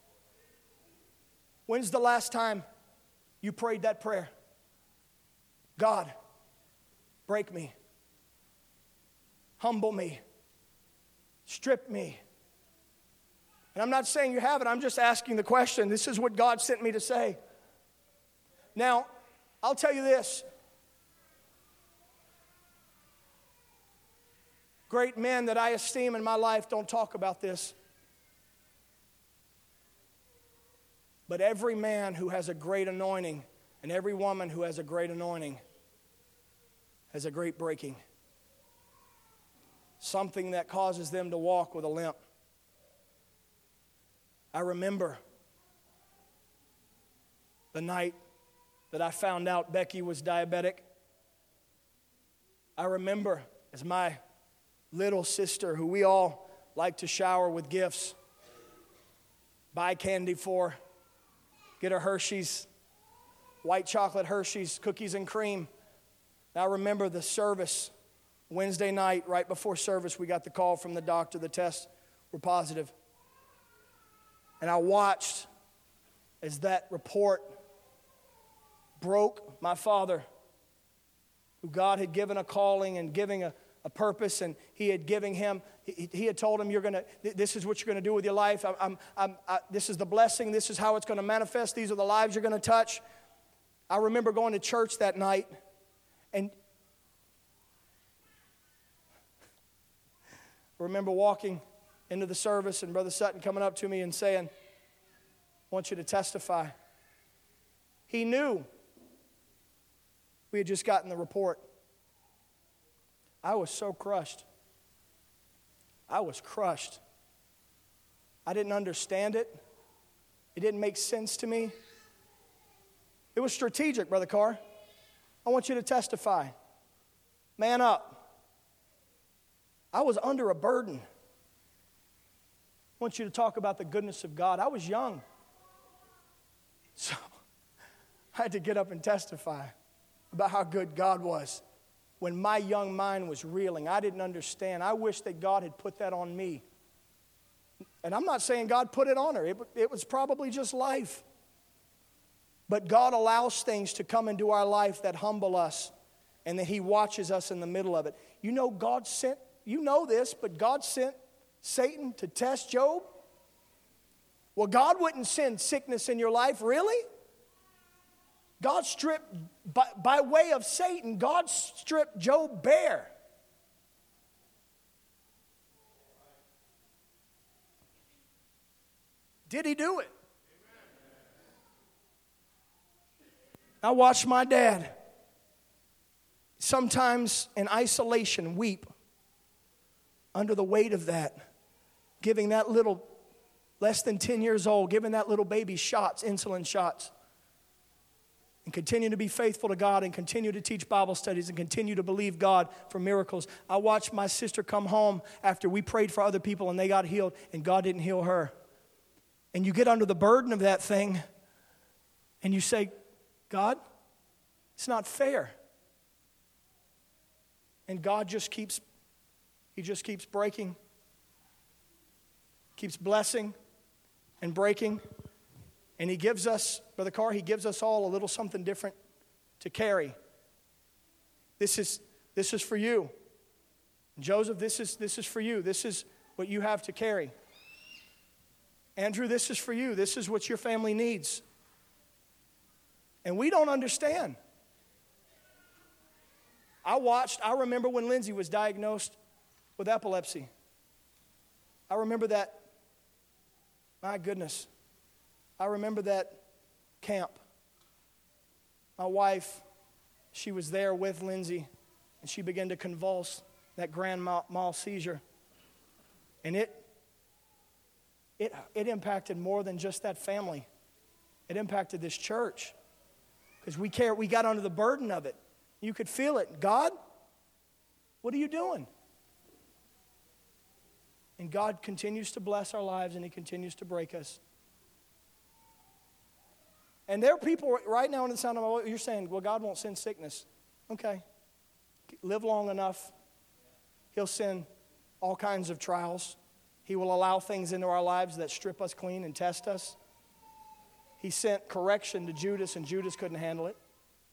When's the last time you prayed that prayer? God, break me. Humble me. Strip me. And I'm not saying you haven't. I'm just asking the question. This is what God sent me to say. Now, I'll tell you this. Great men that I esteem in my life don't talk about this. But every man who has a great anointing and every woman who has a great anointing has a great breaking. Something that causes them to walk with a limp. I remember the night that I found out Becky was diabetic. I remember as my little sister, who we all like to shower with gifts, buy candy for, get her Hershey's, white chocolate Hershey's, cookies and cream. I remember the service, Wednesday night, right before service, we got the call from the doctor. The tests were positive. And I watched as that report broke my father, who God had given a calling and giving a purpose, and he had given him, he had told him, this is what you're going to do with your life. This is the blessing. This is how it's going to manifest. These are the lives you're going to touch. I remember going to church that night, and I remember walking into the service and Brother Sutton coming up to me and saying, I want you to testify. He knew we had just gotten the report. I was so crushed. I was crushed. I didn't understand it. It didn't make sense to me. It was strategic, Brother Carr. I want you to testify. Man up. I was under a burden. I want you to talk about the goodness of God. I was young. So I had to get up and testify about how good God was. When my young mind was reeling, I didn't understand. I wish that God had put that on me. And I'm not saying God put it on her. It was probably just life. But God allows things to come into our life that humble us, and that He watches us in the middle of it. You know God sent, you know this, but God sent Satan to test Job. Well, God wouldn't send sickness in your life, really? God stripped, by way of Satan, God stripped Job bare. Did He do it? I watched my dad, sometimes in isolation, weep under the weight of that, giving that little, less than 10 years old, giving that little baby shots, insulin shots, and continue to be faithful to God and continue to teach Bible studies and continue to believe God for miracles. I watched my sister come home after we prayed for other people and they got healed, and God didn't heal her. And you get under the burden of that thing and you say, God, it's not fair. And God just keeps breaking, keeps blessing and breaking. And He gives us, Brother Carr, He gives us all a little something different to carry. This is for you. Joseph, this is for you. This is what you have to carry. Andrew, this is for you. This is what your family needs. And we don't understand. I remember when Lindsay was diagnosed with epilepsy. I remember that. My goodness. I remember that camp. My wife, she was there with Lindsay, and she began to convulse, that grand mal seizure. And it impacted more than just that family. It impacted this church. Because we got under the burden of it. You could feel it. God, what are you doing? And God continues to bless our lives, and He continues to break us. And there are people right now in the sound of my voice, you're saying, well, God won't send sickness. Okay. Live long enough. He'll send all kinds of trials. He will allow things into our lives that strip us clean and test us. He sent correction to Judas, and Judas couldn't handle it.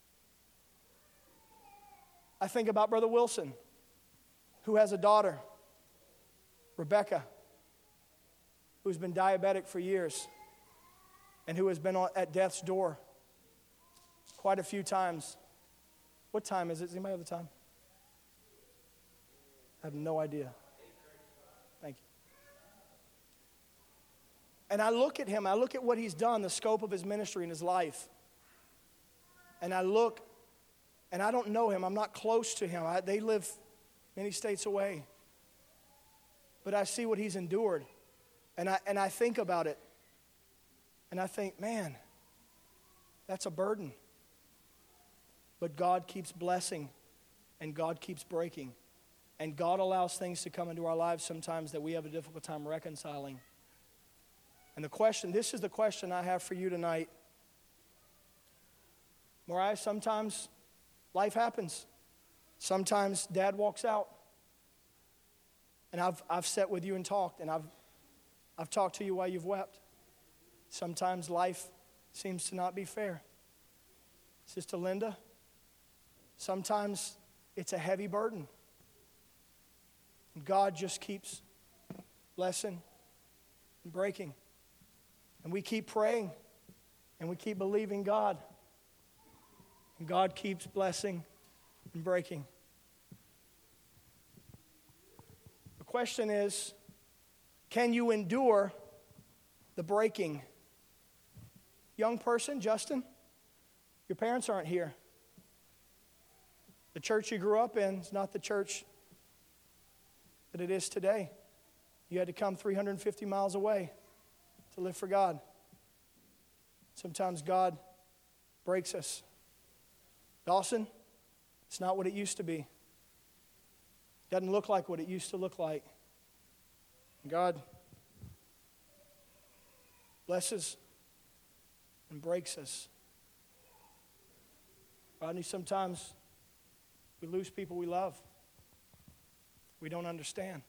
I think about Brother Wilson, who has a daughter, Rebecca, who's been diabetic for years and who has been at death's door quite a few times. What time is it? Does anybody have the time? I have no idea. Thank you. And I look at him, I look at what he's done, the scope of his ministry and his life. And I look, and I don't know him, I'm not close to him. They live many states away. But I see what he's endured. And I think about it. And I think, man, that's a burden. But God keeps blessing, and God keeps breaking. And God allows things to come into our lives sometimes that we have a difficult time reconciling. And this is the question I have for you tonight. Mariah, sometimes life happens. Sometimes Dad walks out. And I've sat with you and talked, and I've talked to you while you've wept. Sometimes life seems to not be fair. Sister Linda, sometimes it's a heavy burden. And God just keeps blessing and breaking. And we keep praying, and we keep believing God. And God keeps blessing and breaking. The question is, can you endure the breaking? Young person, Justin, your parents aren't here. The church you grew up in is not the church that it is today. You had to come 350 miles away to live for God. Sometimes God breaks us. Dawson, it's not what it used to be. It doesn't look like what it used to look like. God blesses and breaks us. Rodney, sometimes we lose people we love. We don't understand.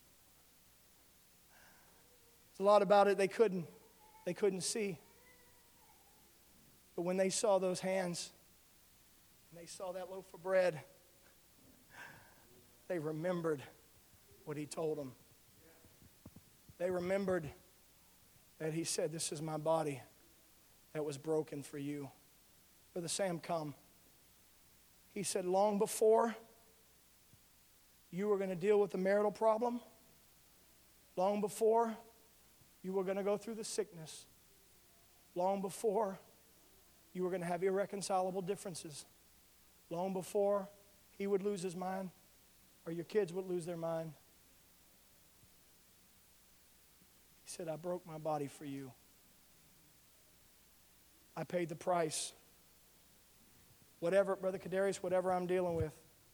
There's a lot about it they couldn't see. But when they saw those hands and they saw that loaf of bread, they remembered what he told them. They remembered that he said, "This is my body that was broken for you." Brother Sam, come. He said, long before you were going to deal with the marital problem, long before you were going to go through the sickness, long before you were going to have irreconcilable differences, long before he would lose his mind or your kids would lose their mind, he said, I broke my body for you. I paid the price. Whatever, Brother Kadarius, whatever I'm dealing with,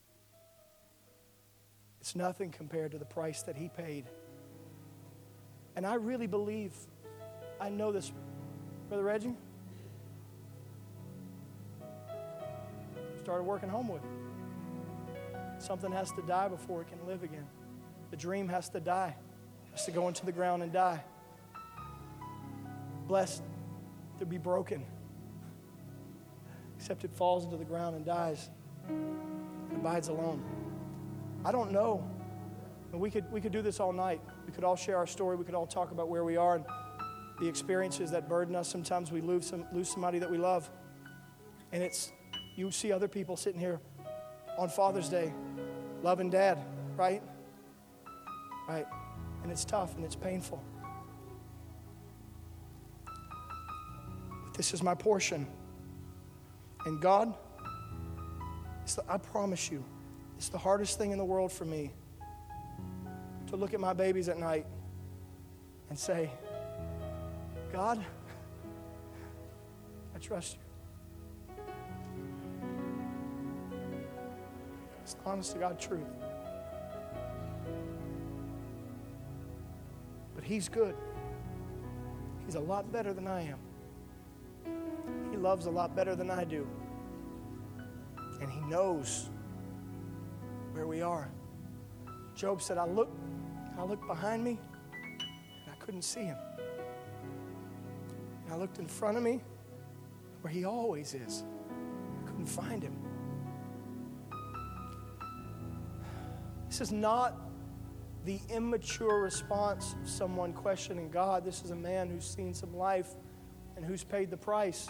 it's nothing compared to the price that he paid. And I really believe I know this. Brother Reggie started working Homewood. Something has to die before it can live again. The dream has to die. It has to go into the ground and die. Blessed to be broken. Except it falls into the ground and dies. It abides alone. I don't know. We could do this all night. We could all share our story. We could all talk about where we are and the experiences that burden us. Sometimes we lose somebody that we love. And you see other people sitting here on Father's Day loving Dad, right? Right. And it's tough and it's painful. But this is my portion. And God, I promise you, it's the hardest thing in the world for me to look at my babies at night and say, God, I trust you. It's the honest to God truth. But He's good. He's a lot better than I am. He loves a lot better than I do. And He knows where we are. Job said, I looked behind me and I couldn't see Him. And I looked in front of me where He always is. I couldn't find Him. This is not the immature response of someone questioning God. This is a man who's seen some life and who's paid the price.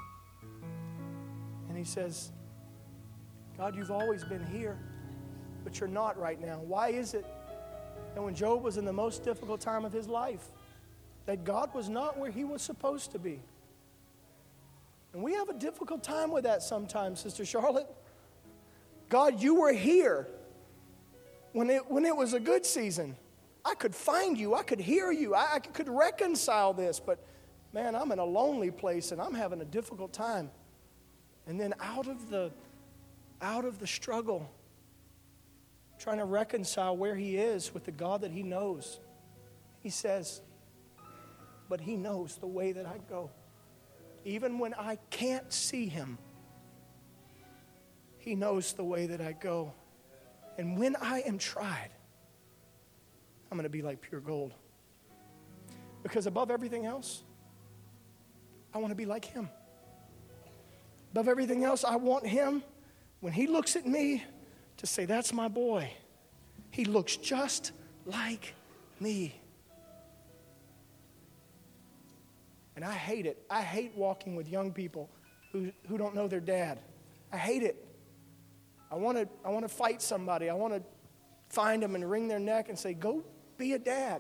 And he says, God, you've always been here, but you're not right now. Why is it that when Job was in the most difficult time of his life, that God was not where He was supposed to be? And we have a difficult time with that sometimes, Sister Charlotte. God, you were here when it was a good season. I could find you. I could hear you. I could reconcile this. But, man, I'm in a lonely place and I'm having a difficult time. And then out of the struggle, trying to reconcile where he is with the God that he knows, he says, but He knows the way that I go. Even when I can't see Him, He knows the way that I go. And when I am tried, I'm going to be like pure gold. Because above everything else, I want to be like Him. Above everything else, I want Him, when He looks at me, to say, that's my boy. He looks just like me. And I hate it. I hate walking with young people who don't know their dad. I hate it. I want to fight somebody. I want to find them and wring their neck and say, go be a dad.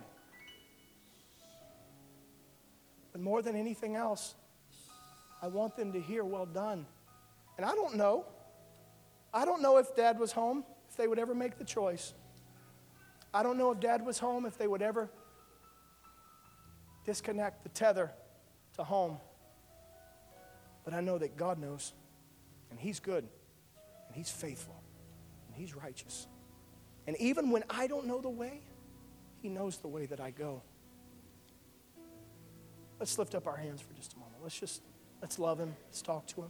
But more than anything else, I want them to hear, well done. And I don't know if Dad was home, if they would ever make the choice. I don't know if Dad was home, if they would ever disconnect the tether to home. But I know that God knows, and He's good, and He's faithful, and He's righteous. And even when I don't know the way, He knows the way that I go. Let's lift up our hands for just a moment. Let's love Him. Let's talk to Him.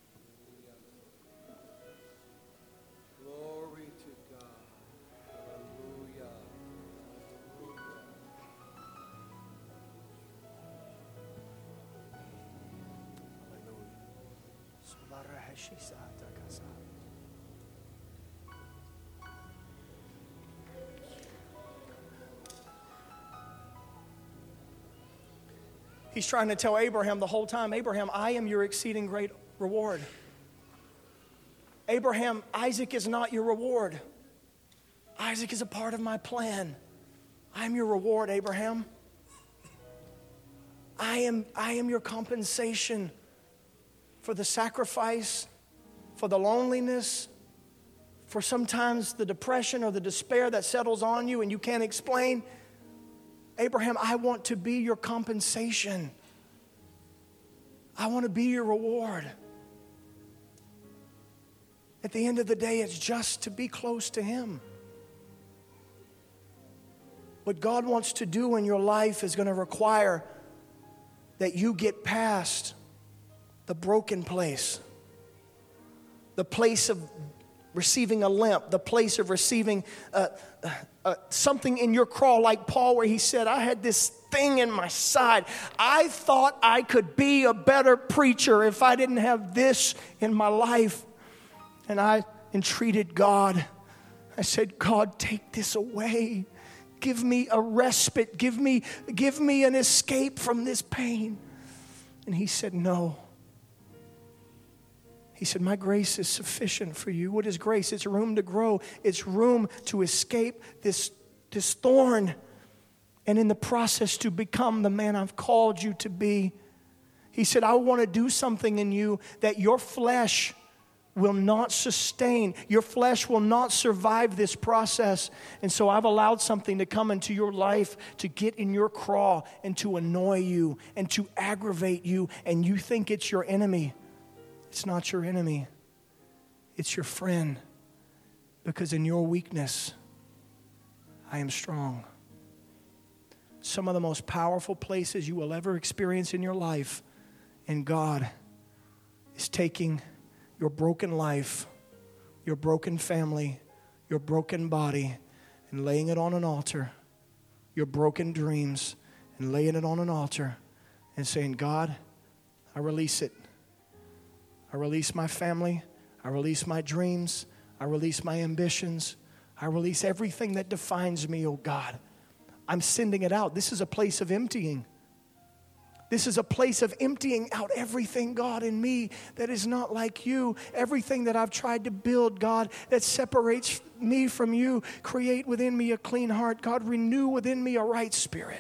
Glory to God. Hallelujah. He's trying to tell Abraham the whole time, Abraham, I am your exceeding great reward. Abraham, Isaac is not your reward. Isaac is a part of my plan. I am your reward, Abraham. I am your compensation for the sacrifice, for the loneliness, for sometimes the depression or the despair that settles on you and you can't explain. Abraham, I want to be your compensation. I want to be your reward. At the end of the day, it's just to be close to Him. What God wants to do in your life is going to require that you get past the broken place, the place of receiving a limp, the place of receiving something in your crawl, like Paul, where he said, I had this thing in my side. I thought I could be a better preacher if I didn't have this in my life. And I entreated God. I said, God, take this away. Give me a respite. Give me an escape from this pain. And he said, no. He said, my grace is sufficient for you. What is grace? It's room to grow. It's room to escape this thorn. And in the process to become the man I've called you to be. He said, I want to do something in you that your flesh will not sustain. Your flesh will not survive this process. And so I've allowed something to come into your life to get in your craw and to annoy you and to aggravate you. And you think it's your enemy. It's not your enemy. It's your friend. Because in your weakness, I am strong. Some of the most powerful places you will ever experience in your life, and God is taking your broken life, your broken family, your broken body, and laying it on an altar, your broken dreams, and laying it on an altar, and saying, God, I release it. I release my family. I release my dreams. I release my ambitions. I release everything that defines me, oh God. I'm sending it out. This is a place of emptying. This is a place of emptying out everything, God, in me that is not like you. Everything that I've tried to build, God, that separates me from you. Create within me a clean heart. God, renew within me a right spirit.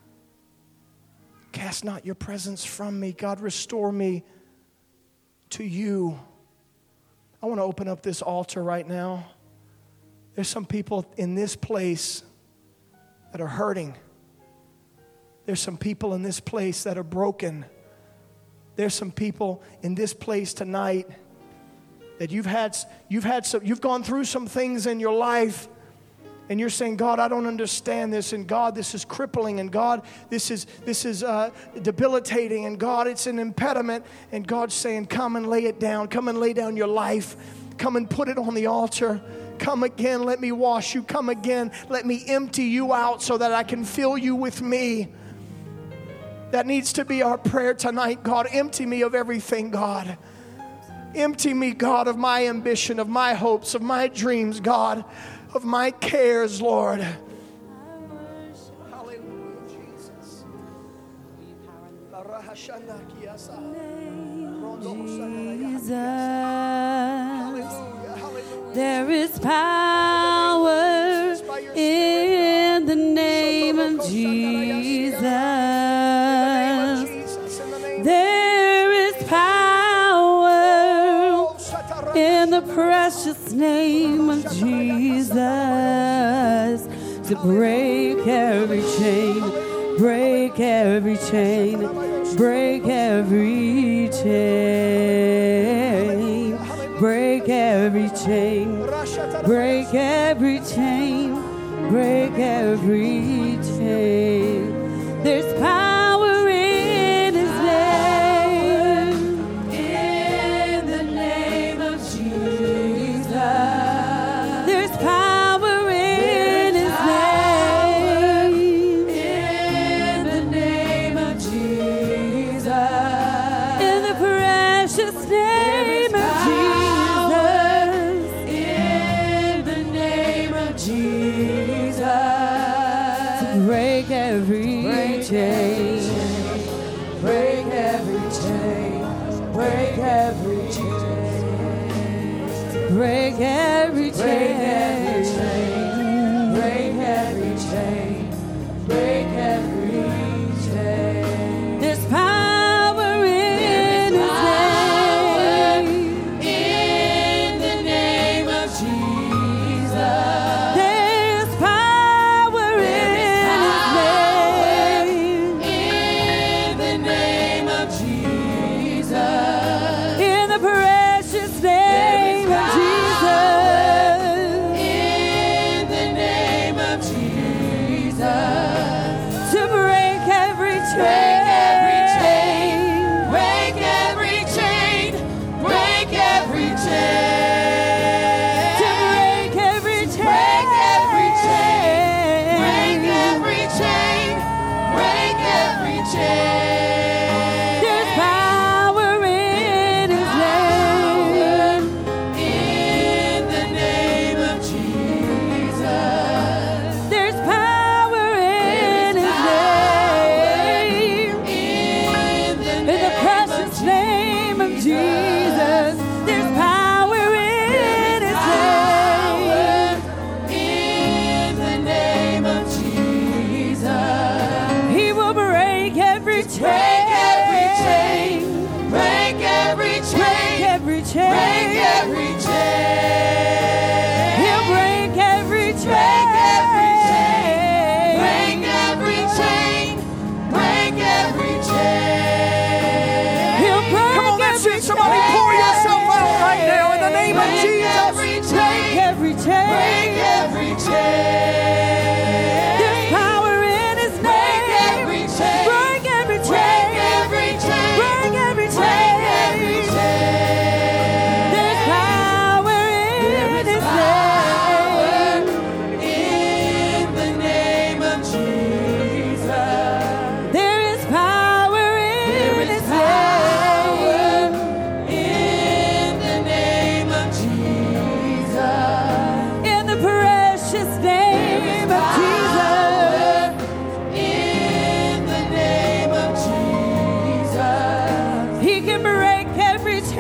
Cast not your presence from me. God, restore me to you. I want to open up this altar right now. There's some people in this place that are hurting. There's some people in this place that are broken. There's some people in this place tonight that you've gone through some things in your life, and you're saying, God, I don't understand this, and God, this is crippling, and God, this is debilitating, and God, it's an impediment, and God's saying, come and lay it down. Come and lay down your life. Come and put it on the altar. Come again, let me wash you. Come again, let me empty you out so that I can fill you with me. That needs to be our prayer tonight. God, empty me of everything, God. Empty me, God, of my ambition, of my hopes, of my dreams, God, of my cares, Lord. Hallelujah, Jesus. There is power in the name of Jesus. There is power in the precious name of Jesus to break every chain, break every chain, break every chain, break every chain, break every chain, break every chain. There's power in His name, in the name of Jesus. There's power in His name, in the name of Jesus. In the precious name of Jesus. In the name of Jesus. To break every chain, break every chain, break every chain, break every chain, break every chain, break every chain. There's power in His name, in the name of Jesus. There's power in His name, in the name of Jesus. In the precious name of Jesus. In chain. Break every chain. Break every chain. Break every chain. He'll break every chain. Break every chain. Break every chain. He'll break Come on, that's every it. Somebody chain. pour yourself out right now in the name of Break Jesus. every Break chain. every chain. Break every chain. There's power in His name. Break every chain. Break every chain. Break every chain. Break every chain. Break every chain. There's power in His name. In the name of Jesus. There is power in His name. In the name of Jesus. In the precious name of Jesus. In the name of Jesus. He can break every chain.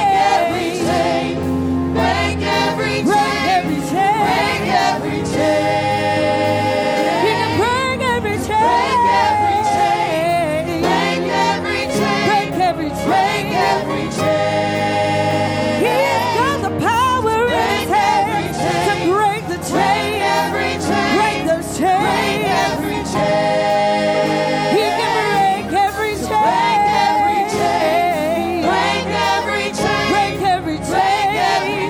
Break every chain. Break every chain. Break every chain. He can break every chain. Break every chain. Break every chain. Break every chain. Break every chain. He's got the power in His Break every hands chain. to break the Break chain. every chain. Break those Break chains. every chain. He can break every chain. Break every chain. Break every chain. Break every chain. Break every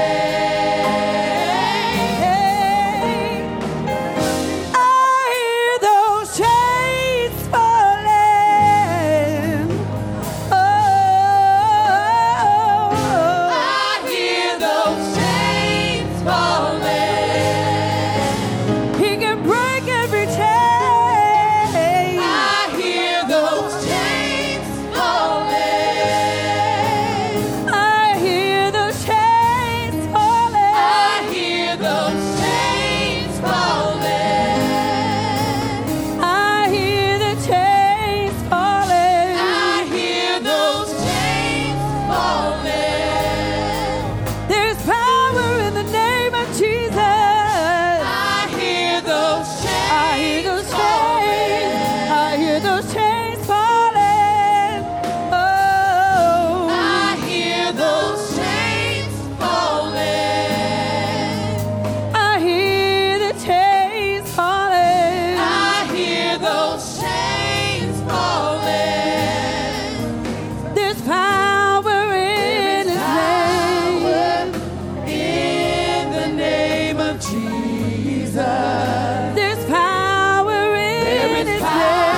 chain. I hear those chains falling. Oh, I hear those chains falling. He can break every chain. I hear those chains falling. I hear those chains falling. I hear those chains falling. I hear the chains falling. I hear those chains falling. There's power in the name of Jesus. I hear those chains. I hear those chains. I hear those chains falling. Oh, I hear those chains falling. I hear the chains falling. I hear those chains falling. There's power in His name. In the name of Jesus. There's power in His name.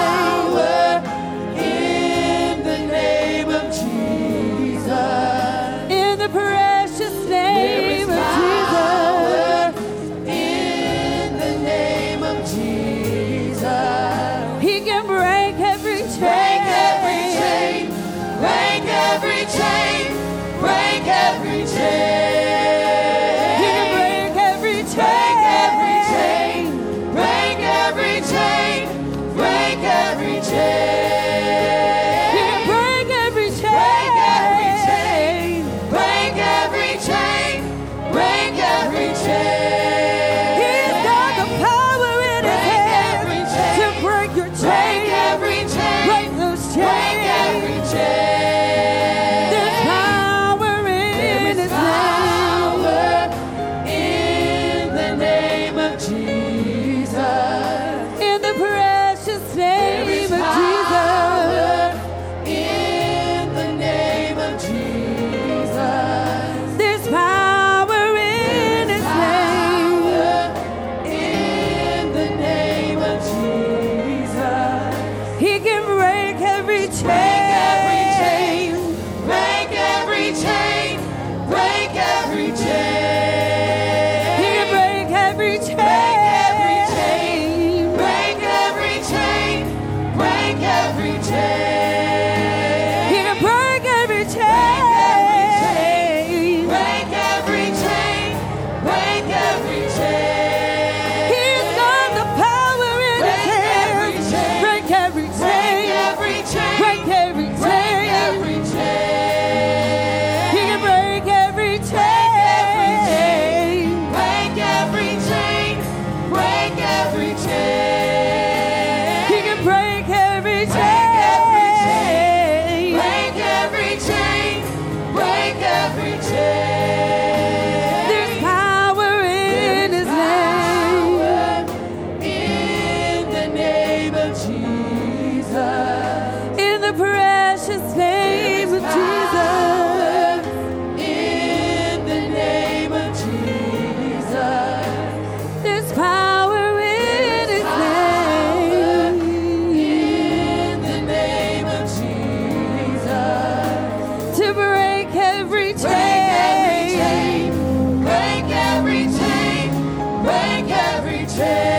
In the name of Jesus. In the precious name of Jesus. In the name of Jesus. He can break every chain. Break every chain. Break every chain. Break every chain. He can break every chain. Break every chain. Break every chain. Break every chain. He can break every chain. Break every chain. Break every chain. He's got the power in His Break hands every chain. to break your chain. Break of Jesus. In the precious name of Jesus. In the name of Jesus. There's power in His name. In the name of Jesus. To break every chain. Break every chain. Break every chain.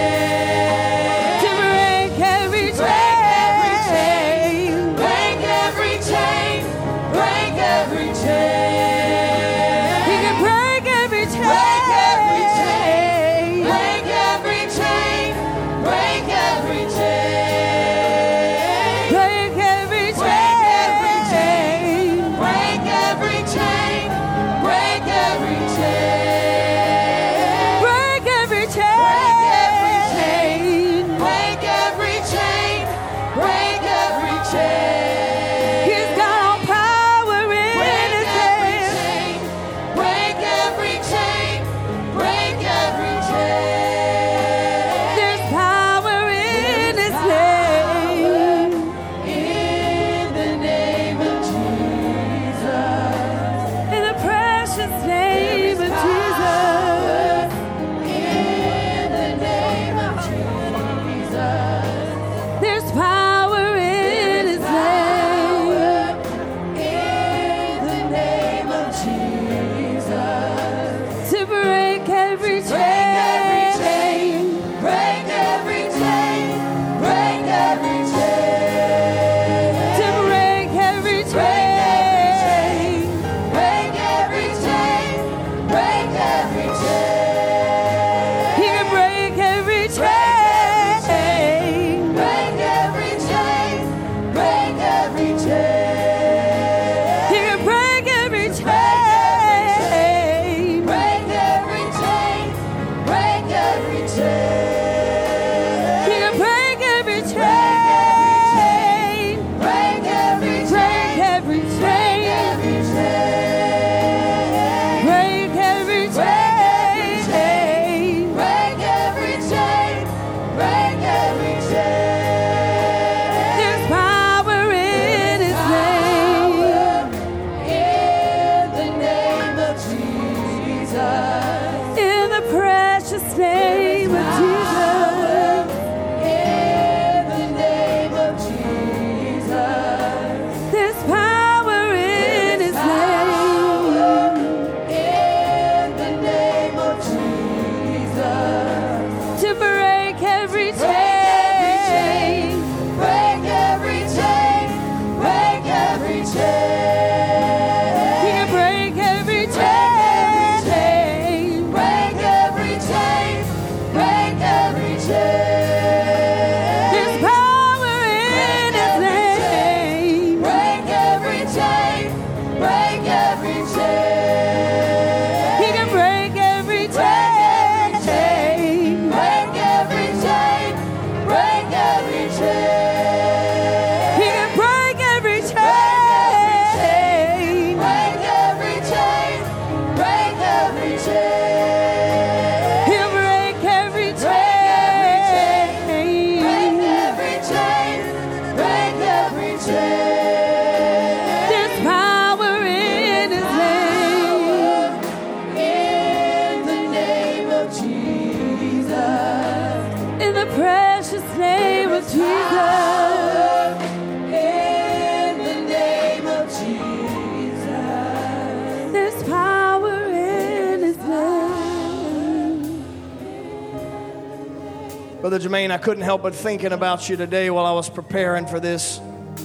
Brother Jermaine, I couldn't help but thinking about you today while I was preparing for this.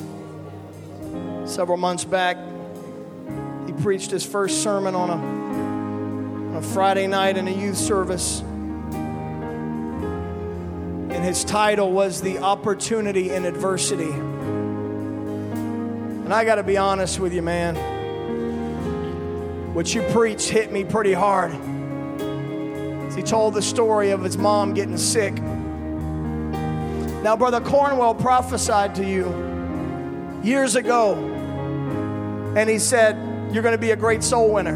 Several months back, he preached his first sermon on a Friday night in a youth service. And his title was The Opportunity in Adversity. And I got to be honest with you, man. What you preached hit me pretty hard. He told the story of his mom getting sick. Now, Brother Cornwell prophesied to you years ago, and he said, you're going to be a great soul winner.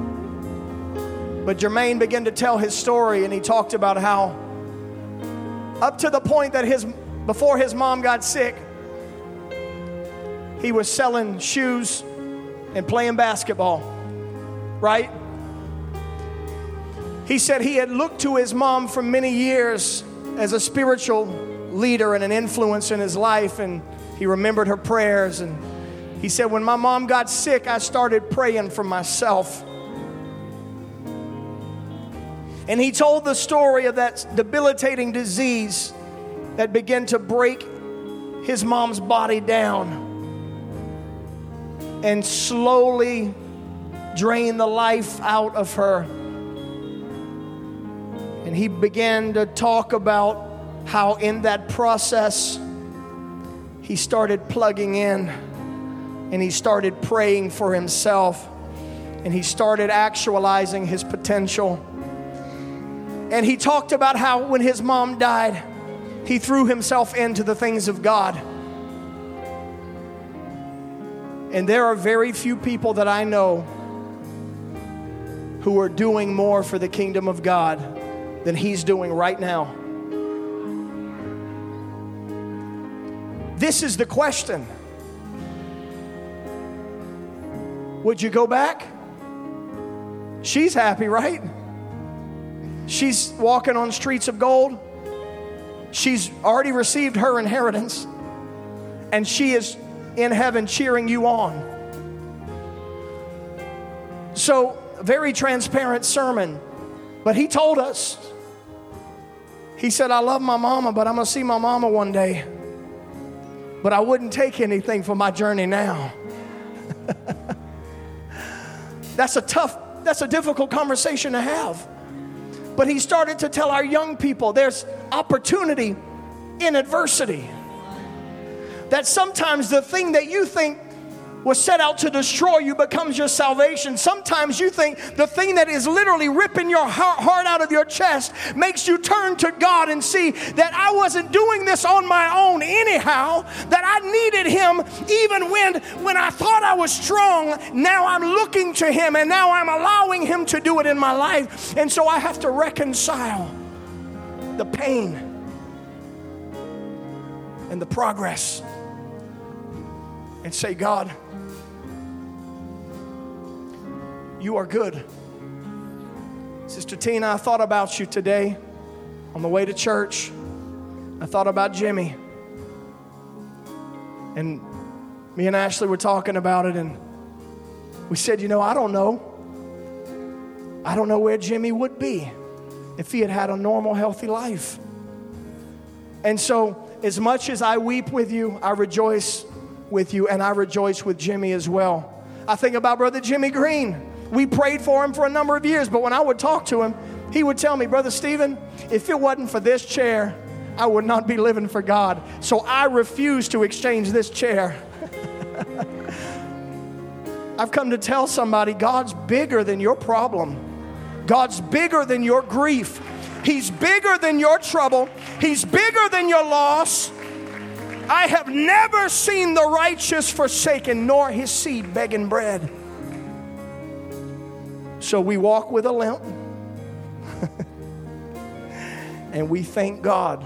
But Jermaine began to tell his story, and he talked about how Up to the point that before his mom got sick, he was selling shoes and playing basketball, right? He said he had looked to his mom for many years as a spiritual leader and an influence in his life, and he remembered her prayers. And he said, when my mom got sick, I started praying for myself. And he told the story of that debilitating disease that began to break his mom's body down and slowly drain the life out of her. And he began to talk about how in that process he started plugging in, and he started praying for himself, and he started actualizing his potential. And he talked about how when his mom died, he threw himself into the things of God. And there are very few people that I know who are doing more for the kingdom of God than he's doing right now. This is the question. Would you go back? She's happy, right? She's walking on streets of gold. She's already received her inheritance, and she is in heaven cheering you on. So, very transparent sermon. But he told us, he said, I love my mama, but I'm going to see my mama one day. But I wouldn't take anything for my journey now. That's a difficult conversation to have. But he started to tell our young people there's opportunity in adversity. That sometimes the thing that you think was set out to destroy you becomes your salvation. Sometimes you think the thing that is literally ripping your heart out of your chest makes you turn to God and see that I wasn't doing this on my own anyhow, that I needed him even when I thought I was strong. Now I'm looking to him, and now I'm allowing him to do it in my life. And so I have to reconcile the pain and the progress and say, God, you are good. Sister Tina, I thought about you today on the way to church. I thought about Jimmy. And me and Ashley were talking about it, and we said, I don't know. I don't know where Jimmy would be if he had had a normal, healthy life. And so, as much as I weep with you, I rejoice with you, and I rejoice with Jimmy as well. I think about Brother Jimmy Green. We prayed for him for a number of years, but when I would talk to him, he would tell me, Brother Stephen, if it wasn't for this chair, I would not be living for God. So I refuse to exchange this chair. I've come to tell somebody, God's bigger than your problem. God's bigger than your grief. He's bigger than your trouble. He's bigger than your loss. I have never seen the righteous forsaken, nor his seed begging bread. So we walk with a limp. And we thank God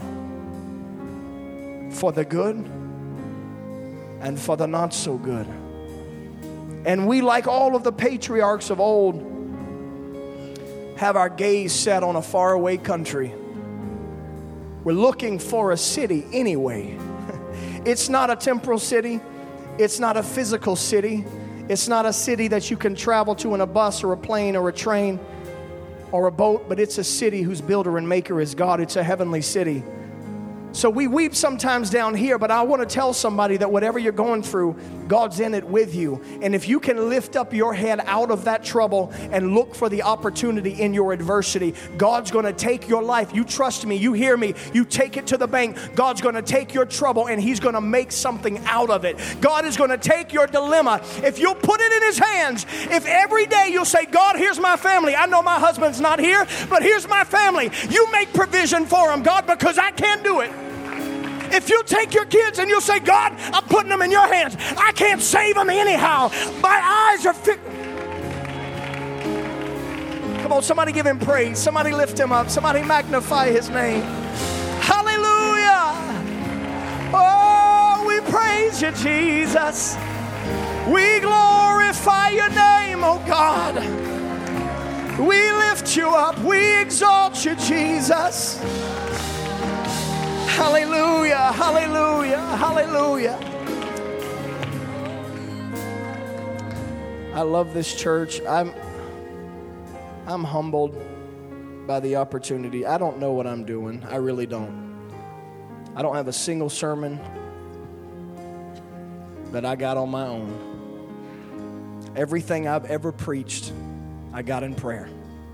for the good and for the not so good. And we, like all of the patriarchs of old, have our gaze set on a faraway country. We're looking for a city anyway. It's not a temporal city. It's not a physical city. It's not a city that you can travel to in a bus or a plane or a train or a boat, but it's a city whose builder and maker is God. It's a heavenly city. So we weep sometimes down here, but I want to tell somebody that whatever you're going through, God's in it with you. And if you can lift up your head out of that trouble and look for the opportunity in your adversity, God's going to take your life. You trust me, you hear me, you take it to the bank. God's going to take your trouble and he's going to make something out of it. God is going to take your dilemma. If you'll put it in his hands, if every day you'll say, God, here's my family. I know my husband's not here, but here's my family. You make provision for them, God, because I can't do it. If you take your kids and you'll say, God, I'm putting them in your hands. I can't save them anyhow. My eyes are fixed. Come on, somebody give him praise. Somebody lift him up. Somebody magnify his name. Hallelujah. you, Jesus. We glorify your name, oh God. We lift you up. We exalt you, Jesus. Hallelujah, hallelujah, hallelujah. I love this church. I'm humbled by the opportunity. I don't know what I'm doing. I really don't. I don't have a single sermon that I got on my own. Everything I've ever preached, I got in prayer.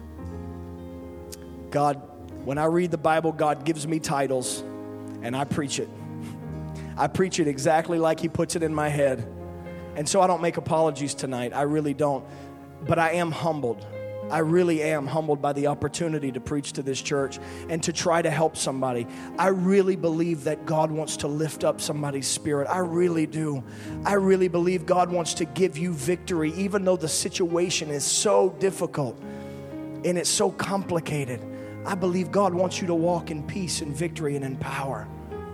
God, when I read the Bible, God gives me titles, and I preach it. I preach it exactly like He puts it in my head. And so I don't make apologies tonight. I really don't. But I am humbled. I really am humbled by the opportunity to preach to this church and to try to help somebody. I really believe that God wants to lift up somebody's spirit. I really do. I really believe God wants to give you victory, even though the situation is so difficult and it's so complicated. I believe God wants you to walk in peace and victory and in power.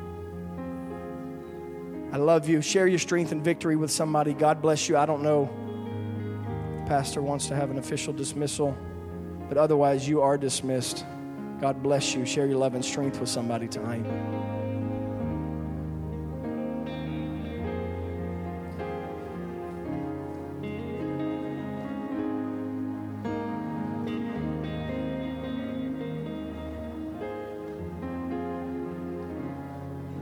I love you. Share your strength and victory with somebody. God bless you. I don't know. Pastor wants to have an official dismissal, but otherwise you are dismissed. God bless you. Share your love and strength with somebody tonight.